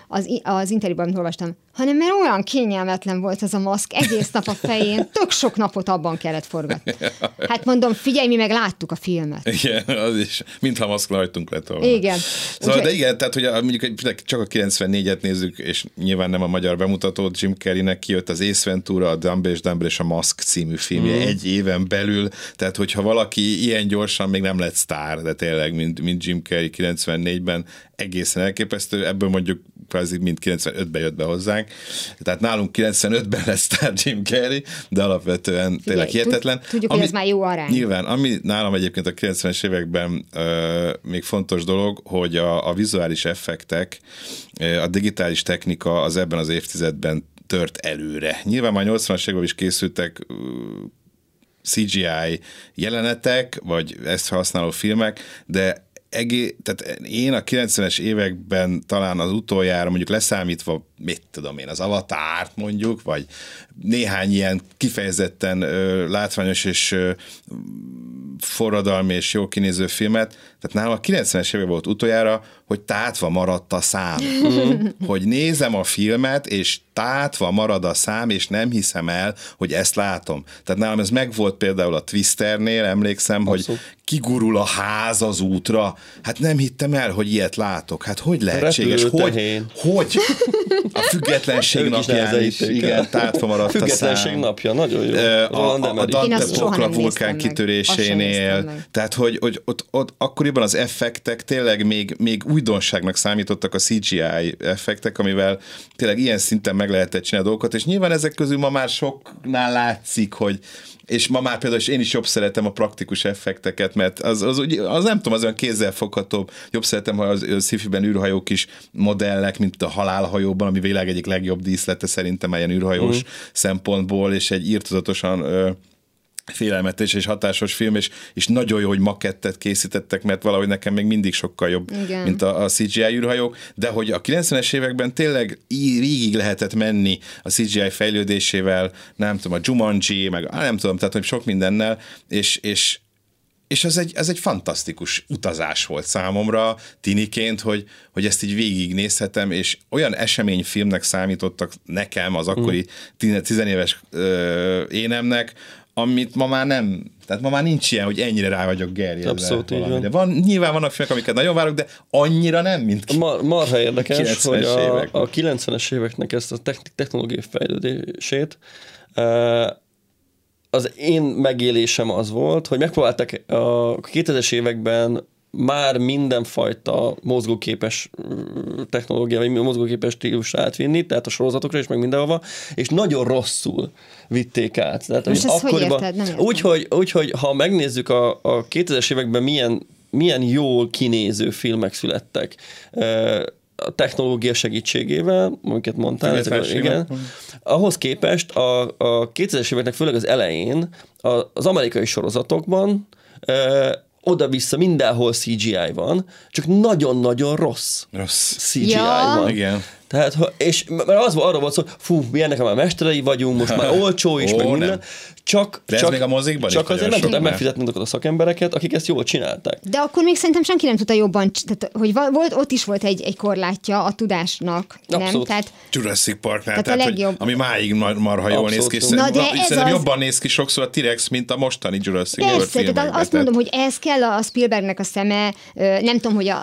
B: az interjúban, amit olvastam, hanem mert olyan kényelmetlen volt ez a maszk egész nap a fején, tök sok napot abban kellett forgatni. Hát mondom, figyelj, mi meg láttuk a filmet.
C: Igen, az is, mintha maszkra hagytunk lett volna.
B: Igen.
C: Szóval, de igen, tehát hogy mondjuk csak a 94-et nézzük, és nyilván nem a magyar bemutatót, Jim Carreynek kijött az Ace Ventura, a Dumb & Dumber és a Mask című filmje egy éven belül, tehát hogyha valaki ilyen gyorsan még nem lett sztár, de tényleg, mint Jim Carrey 94-ben, egészen elképesztő, ebből mondjuk kvázi mind 95-ben jött be hozzánk. Tehát nálunk 95-ben lesz sztár Jim Carrey, de alapvetően tényleg hihetetlen.
B: Tudjuk, hogy ez már jó arány.
C: Nyilván, ami nálam egyébként a 90-es években még fontos dolog, hogy a vizuális effektek, a digitális technika az ebben az évtizedben tört előre. Nyilván már 80-as években is készültek CGI jelenetek, vagy ezt használó filmek, de tehát én a 90-es években talán az utoljára, mondjuk leszámítva, mit tudom én, az Avatárt mondjuk, vagy néhány ilyen kifejezetten látványos és forradalmi és jó kinéző filmet, tehát nálam a 90-es években volt utoljára, hogy tátva maradt a szám. Hogy nézem a filmet, és tátva marad a szám, és nem hiszem el, hogy ezt látom. Tehát nálam ez megvolt például a Twisternél, emlékszem, hogy kigurul a ház az útra. Hát nem hittem el, hogy ilyet látok. Hát hogy lehetséges? Hogy? A függetlenség napján is. Igen, tátva maradt a szám.
D: Függetlenség napja, nagyon jó.
C: A Dante vulkán kitörésénél. Tehát, hogy ott akkoriban az effektek tényleg még újdonságnak számítottak a CGI effektek, amivel tényleg ilyen szinten meg lehetett csinálni dolgokat, és nyilván ezek közül ma már soknál látszik, hogy és ma már például én is jobb szeretem a praktikus effekteket, mert az nem tudom, az olyan kézzelfoghatóbb, jobb szeretem, ha az sci-fiben űrhajók is modellek, mint a Halálhajóban, ami világ egyik legjobb díszlete szerintem ilyen űrhajós szempontból, és egy irtózatosan félelmetes és hatásos film, és nagyon jó, hogy makettet készítettek, mert valahogy nekem még mindig sokkal jobb, mint a CGI űrhajók, de hogy a 90-es években tényleg végig lehetett menni a CGI fejlődésével, nem tudom, a Jumanji, meg nem tudom, tehát hogy sok mindennel, és És ez egy fantasztikus utazás volt számomra tiniként, hogy ezt így végignézhetem, és olyan eseményfilmnek számítottak nekem az akkori 10 éves énemnek, amit ma már nem, tehát ma már nincs ilyen, hogy ennyire rá vagyok gerjedve.
D: Abszolút így
C: van. Nyilván vannak filmek, amiket nagyon várok, de annyira nem, mint
D: marha érdekes, hogy a 90-es éveknek ezt a technológiai fejlődését az én megélésem az volt, hogy megpróbálták a 2000-es években már mindenfajta mozgóképes technológia, vagy mozgóképes stílusra átvinni, tehát a sorozatokra is, meg mindenhova, és nagyon rosszul vitték át. Tehát,
B: most ezt hogy érted?
D: Úgyhogy ha megnézzük a 2000-es években milyen jól kinéző filmek születtek, a technológia segítségével, amiket mondtál, igen. Ahhoz képest a 2000-es éveknek főleg az elején az amerikai sorozatokban oda-vissza mindenhol CGI van, csak nagyon-nagyon rossz CGI van.
C: Igen.
D: Tehát, és arra volt szó, fú, mi ennek már mesterei vagyunk, most már olcsó is, meg minden.
C: De ez még a mozikban
D: csak azért nem tudtam megfizetni azokat a szakembereket, akik ezt jól csinálták.
B: De akkor még szerintem senki nem tudta jobban, tehát, hogy ott is volt egy korlátja a tudásnak.
C: Abszolút.
B: Nem? Tehát,
C: Jurassic Parknál, tehát ami máig marha jól néz ki. Szerintem jobban néz ki sokszor a T-Rex, mint a mostani Jurassic World filmekben.
B: Persze, azt mondom, hogy ez kell a Spielbergnek a szeme, nem tudom, hogy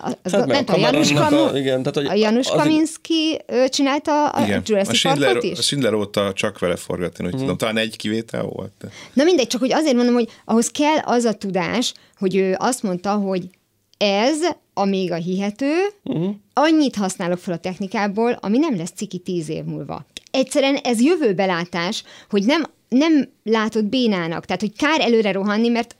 B: a Janusz Kaminski csinálta a Jurassic Parkot is?
C: A Schindler óta csak vele forgatni, úgy tudom. Talán egy kivétel volt. De.
B: Na mindegy, csak hogy azért mondom, hogy ahhoz kell az a tudás, hogy ő azt mondta, hogy ez, amíg a hihető, annyit használok fel a technikából, ami nem lesz ciki 10 év múlva. Egyszerűen ez jövőbelátás, hogy nem látod bénának, tehát hogy kár előre rohanni, mert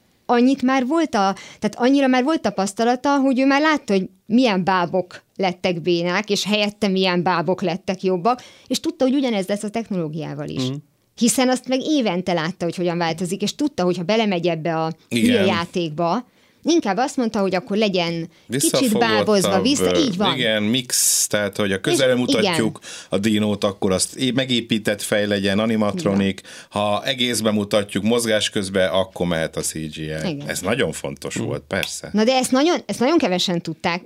B: tehát annyira már volt tapasztalata, hogy ő már látta, hogy milyen bábok lettek bénák, és helyette milyen bábok lettek jobbak, és tudta, hogy ugyanez lesz a technológiával is. Hiszen azt meg évente látta, hogy hogyan változik, és tudta, hogy ha belemegy ebbe a játékba, inkább azt mondta, hogy akkor legyen kicsit bábozva, így van.
C: Igen, mix, tehát hogy a közelre mutatjuk a dinót, akkor azt megépített fej legyen, animatronik, ha egészben mutatjuk mozgás közben, akkor mehet a CGI. Igen. Ez nagyon fontos volt, persze.
B: Na de ezt nagyon kevesen tudták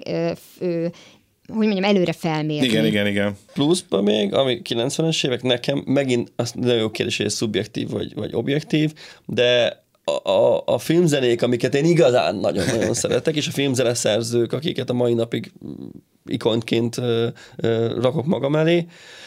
B: hogy mondjam, előre felmérni.
C: Igen.
D: Pluszban még, ami 90-es évek, nekem megint, azt nagyon jó kérdés, hogy ez szubjektív vagy objektív, de a filmzenék, amiket én igazán nagyon-nagyon szeretek, és a filmzeneszerzők, akiket a mai napig ikonként rakok magam elé,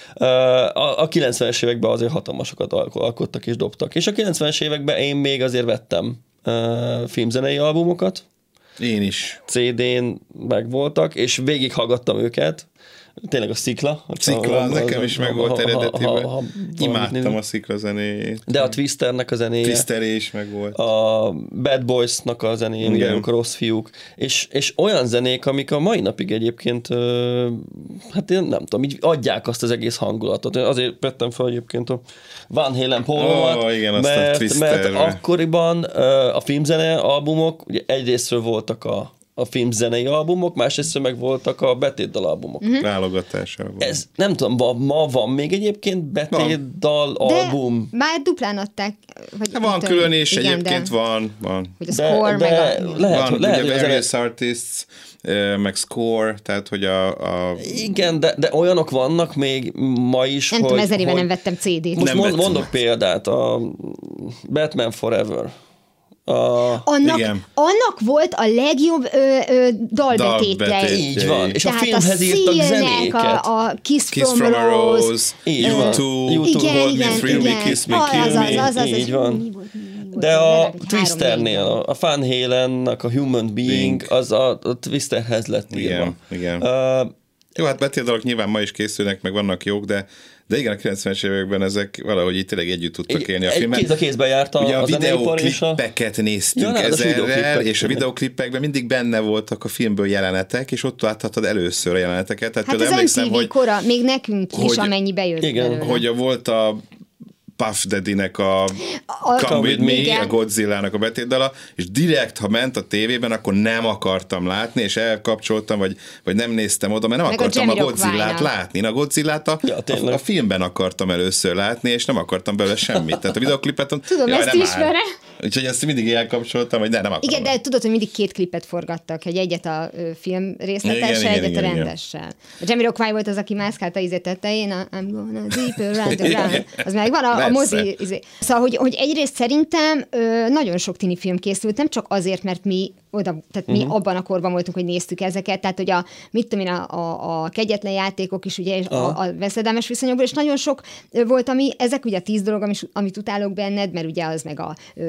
D: a 90-es években azért hatalmasokat alkottak és dobtak. És a 90-es években én még azért vettem filmzenei albumokat.
C: Én is.
D: CD-n megvoltak, és végighallgattam őket. Tényleg a Szikla.
C: Nekem is meg volt eredetiben. Imádtam a Szikla zenéjét.
D: De a Twisternek a zenéje.
C: Twisteré is meg volt.
D: A Bad Boys-nak a zenéje, ugye a rossz fiúk. És olyan zenék, amik a mai napig egyébként, hát én nem tudom, így adják azt az egész hangulatot. Azért vettem fel egyébként a Van Halen pólómat, mert akkoriban a filmzene albumok, ugye egyrésztről voltak a filmzenei albumok, másrészt meg voltak a betétdal albumok.
C: Válogatásában.
D: Ez nem tudom, ma van még egyébként betétdal album.
B: De már duplán adták.
C: Van külön is, igen, egyébként van.
B: Hogy a score, meg a...
C: Lehet, ugye various artists, meg score, tehát hogy
D: Igen, de olyanok vannak még ma is,
B: nem tudom, 1000 éve nem vettem CD-t.
D: Most mondok példát, a Batman Forever.
B: Annak volt a legjobb dalbetétje.
D: Így van. És tehát a filmhez írtak zenéket.
B: A Kiss from a Rose.
C: YouTube, Hold Me, Thrill Me, Kiss Me, Kill Me.
D: Így van. De a Twisternél, a Van Halennek a Human Being, az a Twisterhez lett írva.
C: Igen. Jó, hát betétdalok nyilván ma is készülnek, meg vannak jók, de igen, a 90-es években ezek valahogy így tényleg együtt tudtak élni a filmet.
D: Kéz a kézbe járt
C: ugye a videóklippeket néztünk ezerrel, és a videóklippekben mindig benne voltak a filmből jelenetek, és ott láthatod először a jeleneteket. Tehát
B: hát az MTV kora, még nekünk is, amennyi bejött.
C: Igen, hogy volt a Puff Daddy-nek a Come With Me, a Godzilla-nak a betétdala, és direkt, ha ment a tévében, akkor nem akartam látni, és elkapcsoltam, vagy nem néztem oda, mert nem akartam a Godzillát látni. Én a Godzillát a filmben akartam először látni, és nem akartam belőle semmit. Tehát a videoklipet...
B: Tudom, ezt ismerem.
C: Úgyhogy ezt mindig elkapcsoltam, hogy nem akarom.
B: Igen, de tudod, hogy mindig 2 klipet forgattak, hogy egyet a film részletessel, egyet a rendessel. A Jamiroquai volt az, aki mászkált a tetején, a I'm gonna deeper round, az meg van a mozi. Szóval, hogy egyrészt szerintem nagyon sok tini film készült, nem csak azért, mert mi mi abban a korban voltunk, hogy néztük ezeket, tehát hogy a kegyetlen játékok is, ugye, a veszedelmes viszonyokból, és nagyon sok volt, ezek ugye a 10 dolog, amit utálok benned, mert ugye az meg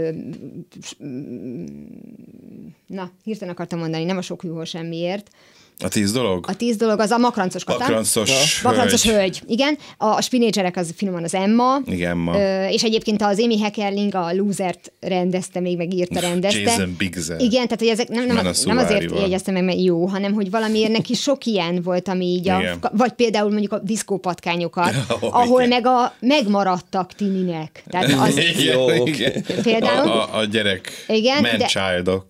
B: hirtelen akartam mondani, nem a sok hűhó semmiért.
C: A 10 dolog?
B: A 10 dolog az a Makrancos Kata. Makrancos hölgy. Igen. A Spinédzserek az finoman az Emma.
C: Igen, Emma.
B: És egyébként az Amy Heckerling a Losert rendezte, rendezte.
C: Jason Biggs-el.
B: Igen, tehát hogy ezek nem azért jegyeztem meg, mert jó, hanem hogy valamiért neki sok ilyen volt, ami így vagy például mondjuk a diszkópatkányokat, ahol megmaradtak tininek. Tehát az, például
C: a gyerek man-childok.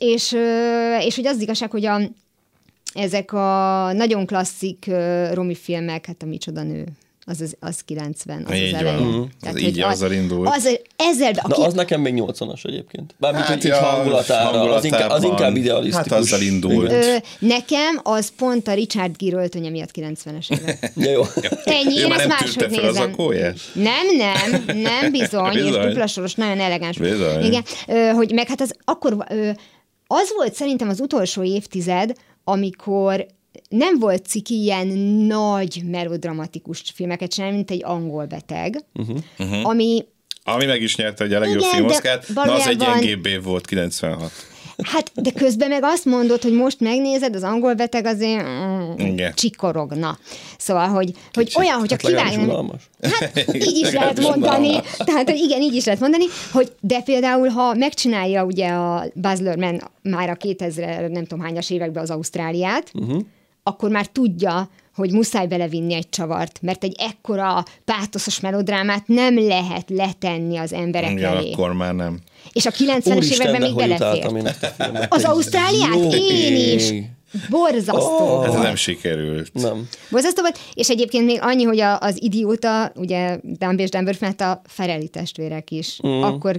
B: És hogy az igazság, hogy ezek a nagyon klasszik romi filmek, hát a Micsoda nő, az 90, az
C: így
B: az eleje.
C: Tehát, így azzal indult.
B: Az
D: nekem még 80-as egyébként. Bármint, hogy így hangulatára, az inkább idealisztikus.
C: Hát azzal indult.
B: Nekem az pont a Richard Gere öltönye miatt 90-es évek.
D: Ja, jó.
B: Ennyi, én ezt máshogy nézem. Nem, bizony. És duplasoros, nagyon elegáns.
C: Bizony.
B: Igen, hogy meg hát az volt szerintem az utolsó évtized, amikor nem volt ciki ilyen nagy melodramatikus filmeket csinálni, mint egy Angol beteg, ami
C: meg is nyerte a legjobb filmoszkát, az egy gyengébb év volt, 96.
B: Hát, de közben meg azt mondod, hogy most megnézed, az Angol beteg azért csikorogna. Szóval, hogy olyan, hogyha kivágnak... Hát, így is lehet mondani. Tehát, hogy igen, így is lehet mondani, hogy de például, ha megcsinálja ugye a Baz Luhrmann már a 2000 nem tudom hányas években az Ausztráliát, akkor már tudja, hogy muszáj belevinni egy csavart, mert egy ekkora pátoszos melodrámát nem lehet letenni az emberek elé.
C: Akkor már nem.
B: És a 90-es években még belefért. Az Ausztráliát? Én is. Borzasztó.
C: Ez nem sikerült.
D: Nem.
B: Borzasztó volt, és egyébként még annyi, hogy az Idióta, ugye Dumb és Dumber, mert a Farrelly testvérek is. Akkor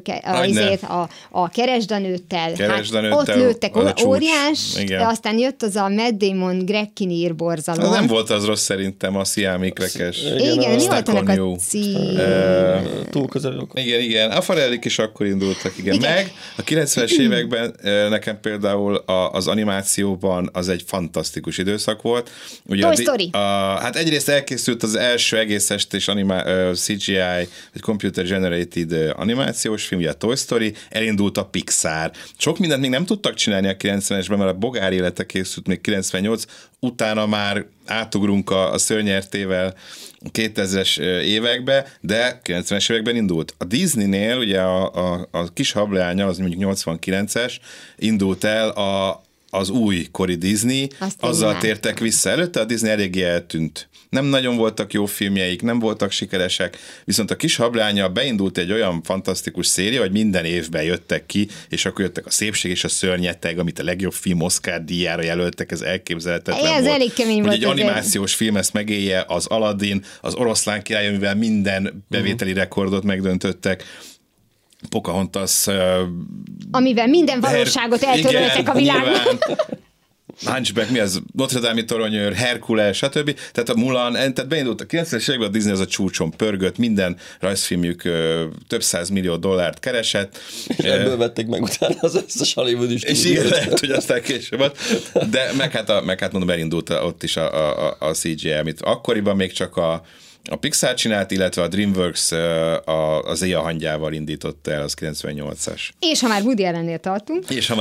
B: a Keresdanőttel, ott lőttek óriás, aztán jött az a Matt Damon, Greg Kinnear borzalom.
C: Az nem volt az rossz szerintem, a sziámiklekes.
B: Igen, mi volt ennek a cím?
D: Túl közel.
C: Igen. A Farrellyk is akkor indultak, igen. Meg a 90-es években nekem például az animációban az egy fantasztikus időszak volt. Ugye
B: Toy Story.
C: Hát egyrészt elkészült az első egész estés CGI, vagy Computer Generated animációs film, ugye a Toy Story, elindult a Pixar. Sok mindent még nem tudtak csinálni a 90-esben, mert a Bogár élete készült még 98, utána már átugrunk a szörnyertével 2000-es évekbe, de 90-es években indult. A Disneynél ugye a kis hableánya, az mondjuk 89-es, indult el az újkori Disney, azzal tértek vissza. Előtte a Disney eléggé eltűnt. Nem nagyon voltak jó filmjeik, nem voltak sikeresek, viszont a kis hableánya beindult egy olyan fantasztikus széria, hogy minden évben jöttek ki, és akkor jöttek a Szépség és a Szörnyeteg, amit a legjobb film Oscar díjára jelöltek, ez elképzelhetetlen volt.
B: Elég kemény volt.
C: Egy animációs film ezt megélje, az Aladdin, az Oroszlán király, amivel minden bevételi rekordot megdöntöttek, Pocahontas... amivel
B: minden valóságot eltöröltek a világon.
C: Hunchback, mi az? Notre Dame-i toronyőr, Herkules, stb. Tehát a Mulan, tehát beindult a 90-es években a Disney az a csúcson pörgött, minden rajzfilmjük több $100 millió keresett.
D: És ebből vették meg utána az összes Hollywoodi stúdiót.
C: És igen, lehet, hogy aztán később volt. De meg hát mondom, elindult ott is a CGI, amit akkoriban még csak a Pixar csinált, illetve a DreamWorks az Éja hangyával indította el, az 98-as.
B: És ha már Woody Allennél tartunk.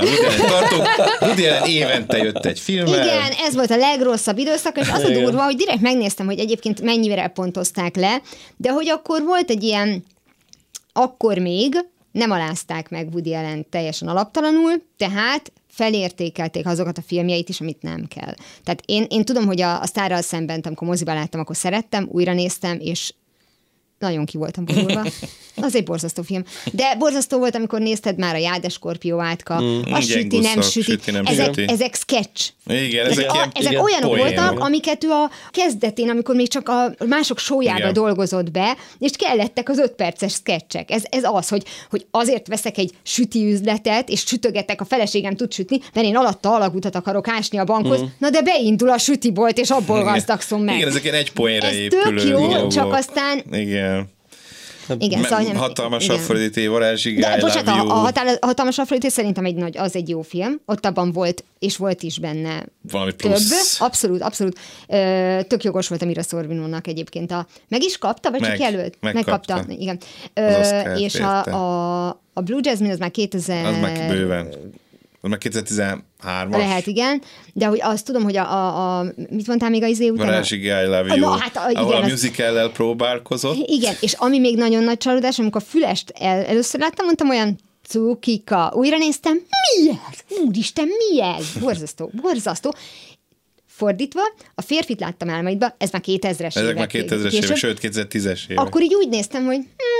C: Woody Allen évente jött egy filmmel.
B: Igen, ez volt a legrosszabb időszak, és az a durva, hogy direkt megnéztem, hogy egyébként mennyire pontozták le, de hogy akkor volt egy ilyen, akkor még nem alázták meg Woody Allen teljesen alaptalanul, tehát felértékelték azokat a filmjeit is, amit nem kell. Tehát én tudom, hogy a Sztárral szemben, amikor moziban láttam, akkor szerettem, újra néztem, és nagyon ki voltam borulva. Az egy borzasztó film. De borzasztó volt, amikor nézted már a Jáde Skorpió Átka, a Süti nem süti. Ezek sketch.
C: Igen,
B: ezek olyanok voltak, amiket ő a kezdetén, amikor még csak a mások showjába dolgozott be, és kellettek az 5 perces sketchek. Ez az, hogy azért veszek egy süti üzletet, és sütögetek, a feleségem tud sütni, mert én alatta alagutat akarok ásni a bankhoz, na de beindul a sütibolt, és abból gazdagszom meg.
C: Igen, ezek ilyen egy poénra épülő.
B: Ez tök jó, csak aztán...
C: Igen, szóval hatalmas Afrodité, varázsigály,
B: a hatalmas Afrodité szerintem az egy jó film. Ott abban volt, és volt is benne
C: valami plusz.
B: Abszolút. Tök jogos volt a Mira Sorvinónak egyébként. Meg is kapta, vagy csak jelölt? Megkapta. Igen. És a Blue Jasmine az már 2000...
C: Az már bőven. Az már 2013-as.
B: Lehet, igen. De hogy azt tudom, hogy mit mondtál még az izé után?
C: Varázsigály, I Love You. Ahol a musical-lel próbálkozott.
B: Igen, és ami még nagyon nagy csalódás, amikor Fülest először láttam, mondtam olyan cukika. Újra néztem, mi ez? Úristen, mi ez? Borzasztó. Fordítva, a Férfit láttam álmaidba, ez már 2000-es évek.
C: Ezek már 2000-es évek, sőt 2010-es évek.
B: Akkor így úgy néztem, hogy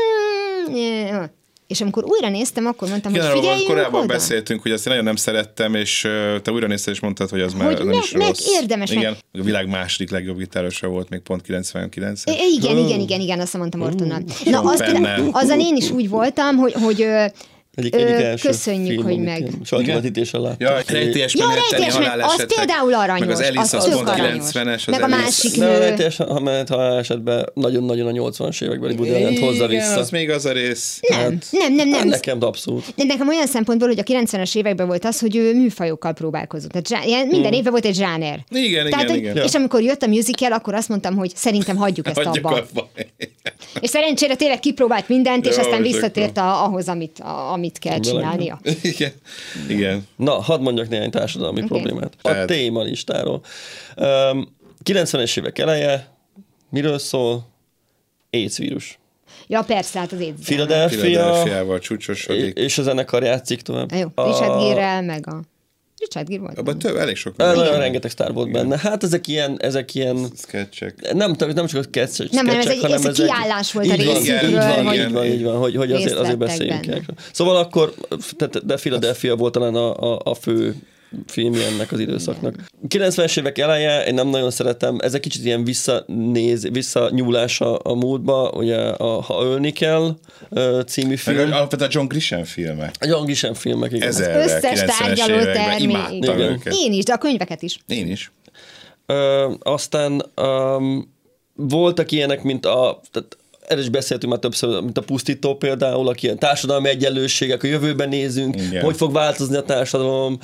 B: és amikor újra néztem, akkor mondtam, hogy figyeljünk
C: korábban
B: oda.
C: Beszéltünk, hogy azt én nagyon nem szerettem, és te újra nézted, és mondtad, hogy az már nem is rossz.
B: Érdemes.
C: Igen, a világ második legjobb gitárosa volt még pont 99.
B: Igen, azt mondtam Mortonnak. Na, azon én is úgy voltam, hogy köszönjük, hogy meg.
D: Sajtóvetítésen láttam.
C: Ja, rejtélyes haláleset.
B: Az például aranyos.
C: Meg az Alice, az pont 90-es.
B: Meg a másik nő.
D: A rejtélyes halálesetben nagyon-nagyon a 80-as évekbeli Woody Allen hozza vissza.
C: Igen, az még az a rész.
B: Nem.
D: Nekem abszolút.
B: Nekem olyan szempontból, hogy a 90-es években volt az, hogy ő műfajokkal próbálkozott. Tehát minden évben volt egy zsáner.
C: Igen.
B: És amikor jött a musical, akkor azt mondtam, hogy szerintem hagyjuk ezt abba. És szerencsére tényleg kipróbált mindent, és aztán visszatért ahhoz, amit kell csinálnia.
C: Igen.
D: Na, hadd mondjak néhány társadalmi problémát. A témalistáról. 90-es évek eleje, miről szól? AIDS vírus.
B: Ja, persze, hát az AIDS.
C: Philadelphiával csúcsosodik.
D: És a zenekar játszik tovább.
B: Jó, Richard Gere-rel, meg a... Richard Gere volt.
C: Abban elég sok.
D: Rengeteg sztár volt benne. Hát ezek ilyen...
C: Sketchek.
D: Nem csak a sketchek,
B: hanem ez egy kiállás volt a részükről.
D: Így van, hogy azért beszéljünk el. Szóval akkor, de Philadelphia volt talán a fő filmje ennek az időszaknak. 90-es évek eleje, én nem nagyon szeretem, ez egy kicsit ilyen visszanyúlás a múltba, ugye a Ha ölni kell című film.
C: Alapvetően a John Grisham filmek.
D: A John Grisham filmek, igen.
B: Az összes tárgyaló termék.
C: Imádtam őket.
B: Én is, de a könyveket is.
C: Én is.
D: Aztán voltak ilyenek, mint erről is beszéltünk már többször, mint a Pusztító például, aki ilyen társadalmi egyenlőségek, a jövőben nézünk, igen. Hogy fog változni a társadalom,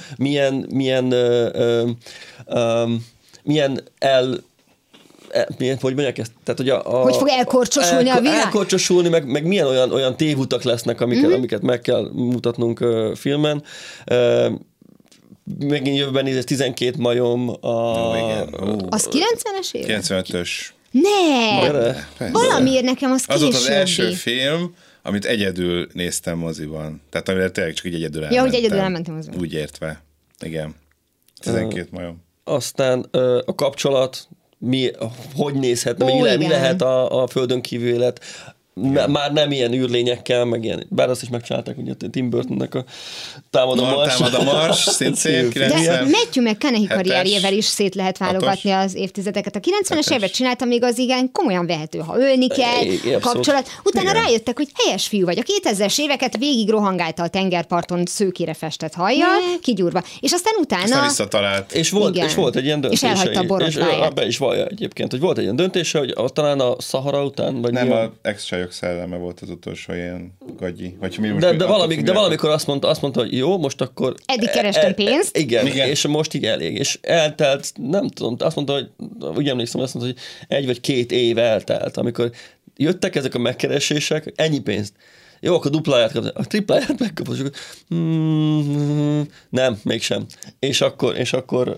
D: hogy mondják ezt? Tehát,
B: hogy fog elkorcsosulni a világ?
D: Elkorcsosulni, meg milyen olyan tévutak lesznek, amiket meg kell mutatnunk filmen. Megint jövőben néz 12 majom.
B: Az 90-es év?
C: 95-ös.
B: Valamiért nekem az későbbi.
C: Az volt az első film, amit egyedül néztem moziban. Tehát amire tényleg csak így egyedül elmentem.
B: Ja, hogy egyedül elmentem moziban.
C: Úgy értve. Igen. 12 majom.
D: Aztán a kapcsolat, hogy nézhetne, mi lehet a földön kívül élet. Már nem ilyen űrlényekkel, meg ilyen, bár azt is megcsinálták, ugye Tim Burtonnek a Támad a Mars,
C: szintén 90.
B: De Matthew McConaughey karrierjével is szét lehet válogatni az évtizedeket. A 90-es évet csináltam még az igen komolyan vehető, ha ölni kell, kapcsolat. Utána rájöttek, hogy helyes fiú vagy. A 2000-es éveket végig rohangálta a tengerparton szőkére festett hajjal, kigyúrva. És aztán utána...
C: visszatalált.
D: És volt egy ilyen döntése.
B: És elhagyta a borotváját.
D: És be is vallja egyébként, hogy volt egy ilyen döntése, hogy talán a Szahara után... Vagy
C: nem, a ex-csajok szelleme volt az utolsó ilyen gagyi.
D: De valamikor azt mondta, hogy jó, most akkor...
B: Eddig kerestem pénzt.
D: Igen, és most így elég. És eltelt, nem tudom, azt mondta, hogy úgy emlékszem, azt mondta, hogy 1 vagy 2 év eltelt, amikor jöttek ezek a megkeresések, ennyi pénzt. Jó, akkor dupláját kapta, a tripláját megkapott, és akkor nem, mégsem. És akkor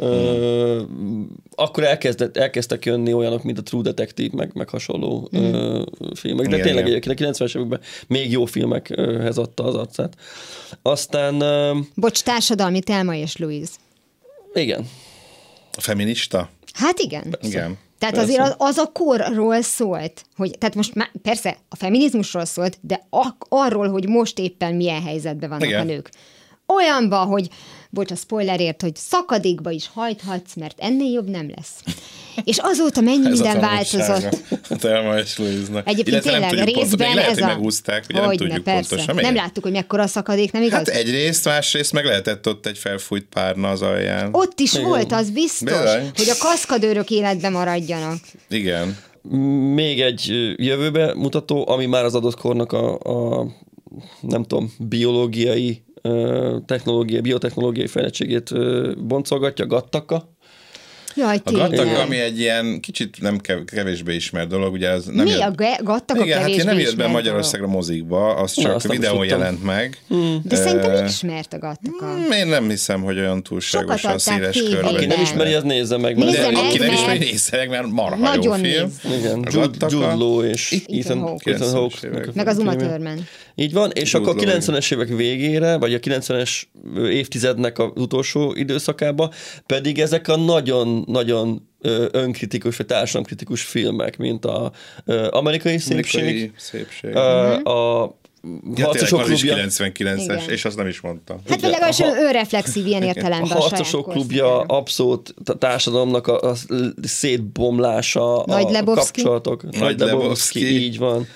D: elkezdtek jönni olyanok, mint a True Detective, meg hasonló filmek. De tényleg egyébként a 90-es években még jó filmekhez adta az arcát. Aztán...
B: Bocs, társadalmi, Thelma és Louise.
D: Igen.
C: A feminista?
B: Hát igen.
C: Igen.
B: Tehát azért az a korról szólt, hogy, tehát most már persze a feminizmusról szólt, de arról, hogy most éppen milyen helyzetben vannak a nők. Olyanban, hogy, bocs a spoilerért, hogy szakadékba is hajthatsz, mert ennél jobb nem lesz. És azóta mennyi minden változott.
C: Thelma és Louise-nak.
B: Egyébként tényleg részben
C: ez a... megúzták, ugye nem tudjuk pontosan.
B: Nem láttuk, hogy mekkora a szakadék, nem igaz?
C: Hát egyrészt, másrészt meg lehetett ott egy felfújt párna az alján.
B: Ott is volt, az biztos, hogy a kaszkadőrök életben maradjanak.
C: Igen.
D: Még egy jövőbe mutató, ami már az adott kornak a nem tudom, biológiai, biotechnológiai fejlettségét boncolgatja, Gattaca.
B: Jaj,
C: a Gattaca, ami egy ilyen kicsit nem kevésbé ismert dolog, ugye az nem
B: a Gattaca
C: igen,
B: kevésbé
C: hát nem jött be
B: dolog.
C: Magyarországra mozikba, az csak videón jelent meg.
B: De szerintem ismert a Gattaca.
C: Én nem hiszem, hogy olyan túlságosan széles körben.
D: Aki nem ismeri, az nézze meg.
C: Aki nem ismeri, nézze meg, mert marha jó film.
D: Igen, Jude Law és Ethan Hawke.
B: Meg az Uma Thurman.
D: Így van, és akkor a 90-es évek végére, vagy a 90-es évtizednek az utolsó időszakába pedig ezek a nagyon önkritikus, vagy társadalomkritikus filmek, mint a Amerikai Szépség, a
C: Harcosok klubja. Az is 99-es, és azt nem is mondtam.
B: Hát vagy legalábbis önreflexív ilyen értelemben.
D: A Harcosok klubja abszolút társadalomnak a szétbomlása, a kapcsolatok.
C: Nagy Lebowski.
D: Így van.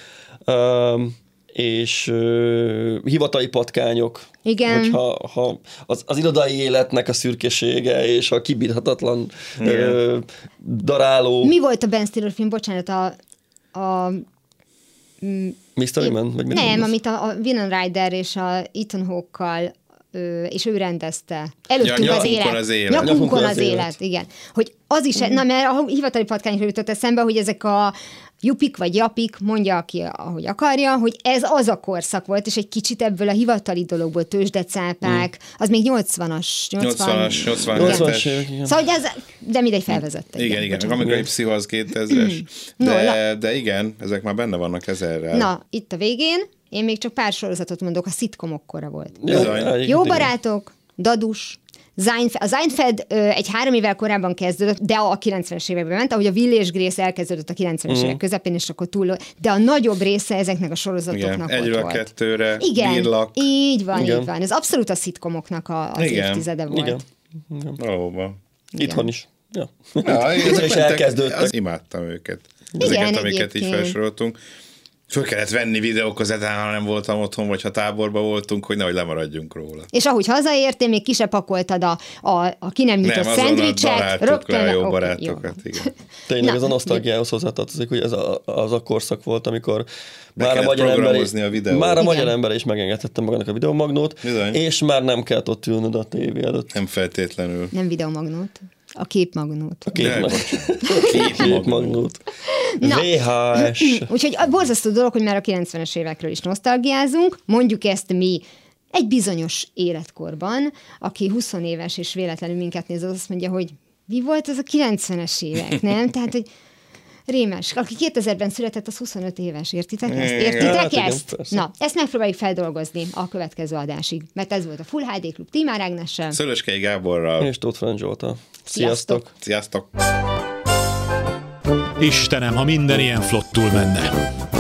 D: És hivatali patkányok.
B: Igen.
D: Hogyha az irodai életnek a szürkesége, és a kibírhatatlan daráló...
B: Mi volt a Ben Stiller film? Bocsánat,
D: Mystery Man? Vagy
B: nem, amit a Winona Ryder és a Ethan Hawke-kal és ő rendezte. Előttünk az élet. Nyakunkon az élet, igen. Hogy az is, na mert a hivatali patkányokra jutott eszembe, hogy ezek a Jupik vagy Japik, mondja aki, ahogy akarja, hogy ez az a korszak volt, és egy kicsit ebből a hivatali dologból tőzsdecápák, az még 80-as,
C: 80-as
B: évek. Szóval, hogy ez, de mindegy felvezette.
C: Igen, Amerikai Pszichoz 2000-es. De igen, ezek már benne vannak 1000-rel.
B: Na, itt a végén, én még csak pár sorozatot mondok, a szitkomokkora volt.
C: Jó
B: barátok, Dadus, a Seinfeld egy 3 évvel korábban kezdődött, de a 90-es években ment, ahogy a Will és Grace elkezdődött a 90-es évek közepén, és akkor túl, de a nagyobb része ezeknek a sorozatoknak
C: igen,
B: ott volt.
C: 1-2-re,
B: igen,
C: bírlak.
B: Így van. Ez abszolút a szitkomoknak az évtizede volt.
D: Igen.
C: Valóban.
D: Itthon is. Ja.
C: Ezek
D: is elkezdődtek.
C: Imádtam őket. Ezeket, amiket így felsoroltunk. Föl kellett venni videókazettán, ha nem voltam otthon, vagy ha táborban voltunk, hogy nehogy lemaradjunk róla.
B: És ahogy hazaértél, még ki se pakoltad a ki nem nyitott szendvicset.
C: Rögtön jó barátokat, igen.
D: Tényleg ez a nosztalgiához hozzátartozik, hogy ez az a korszak volt, amikor
C: már
D: a magyar ember is megengedhette magának a videomagnót, és már nem kellett ott ülnöd a tévé előtt.
C: Nem feltétlenül.
B: Nem videomagnót. A képmagnót.
D: A képmagnót. VHS.
B: Úgyhogy a borzasztó dolog, hogy már a 90-es évekről is nosztalgiázunk. Mondjuk ezt mi egy bizonyos életkorban, aki 20 éves és véletlenül minket néz, az azt mondja, hogy mi volt az a 90-es évek, nem? Tehát, hogy rémes. Aki 2000-ben született, az 25 éves. Értitek ezt? Értitek ezt? Na, ezt megpróbáljuk feldolgozni a következő adásig. Mert ez volt a Full HD Klub Tímár Ágnessel.
C: Szöröskei Gáborral.
D: És Tóth Ferenc Zsolttal.
C: Sziasztok!
A: Istenem, ha minden ilyen flottul menne.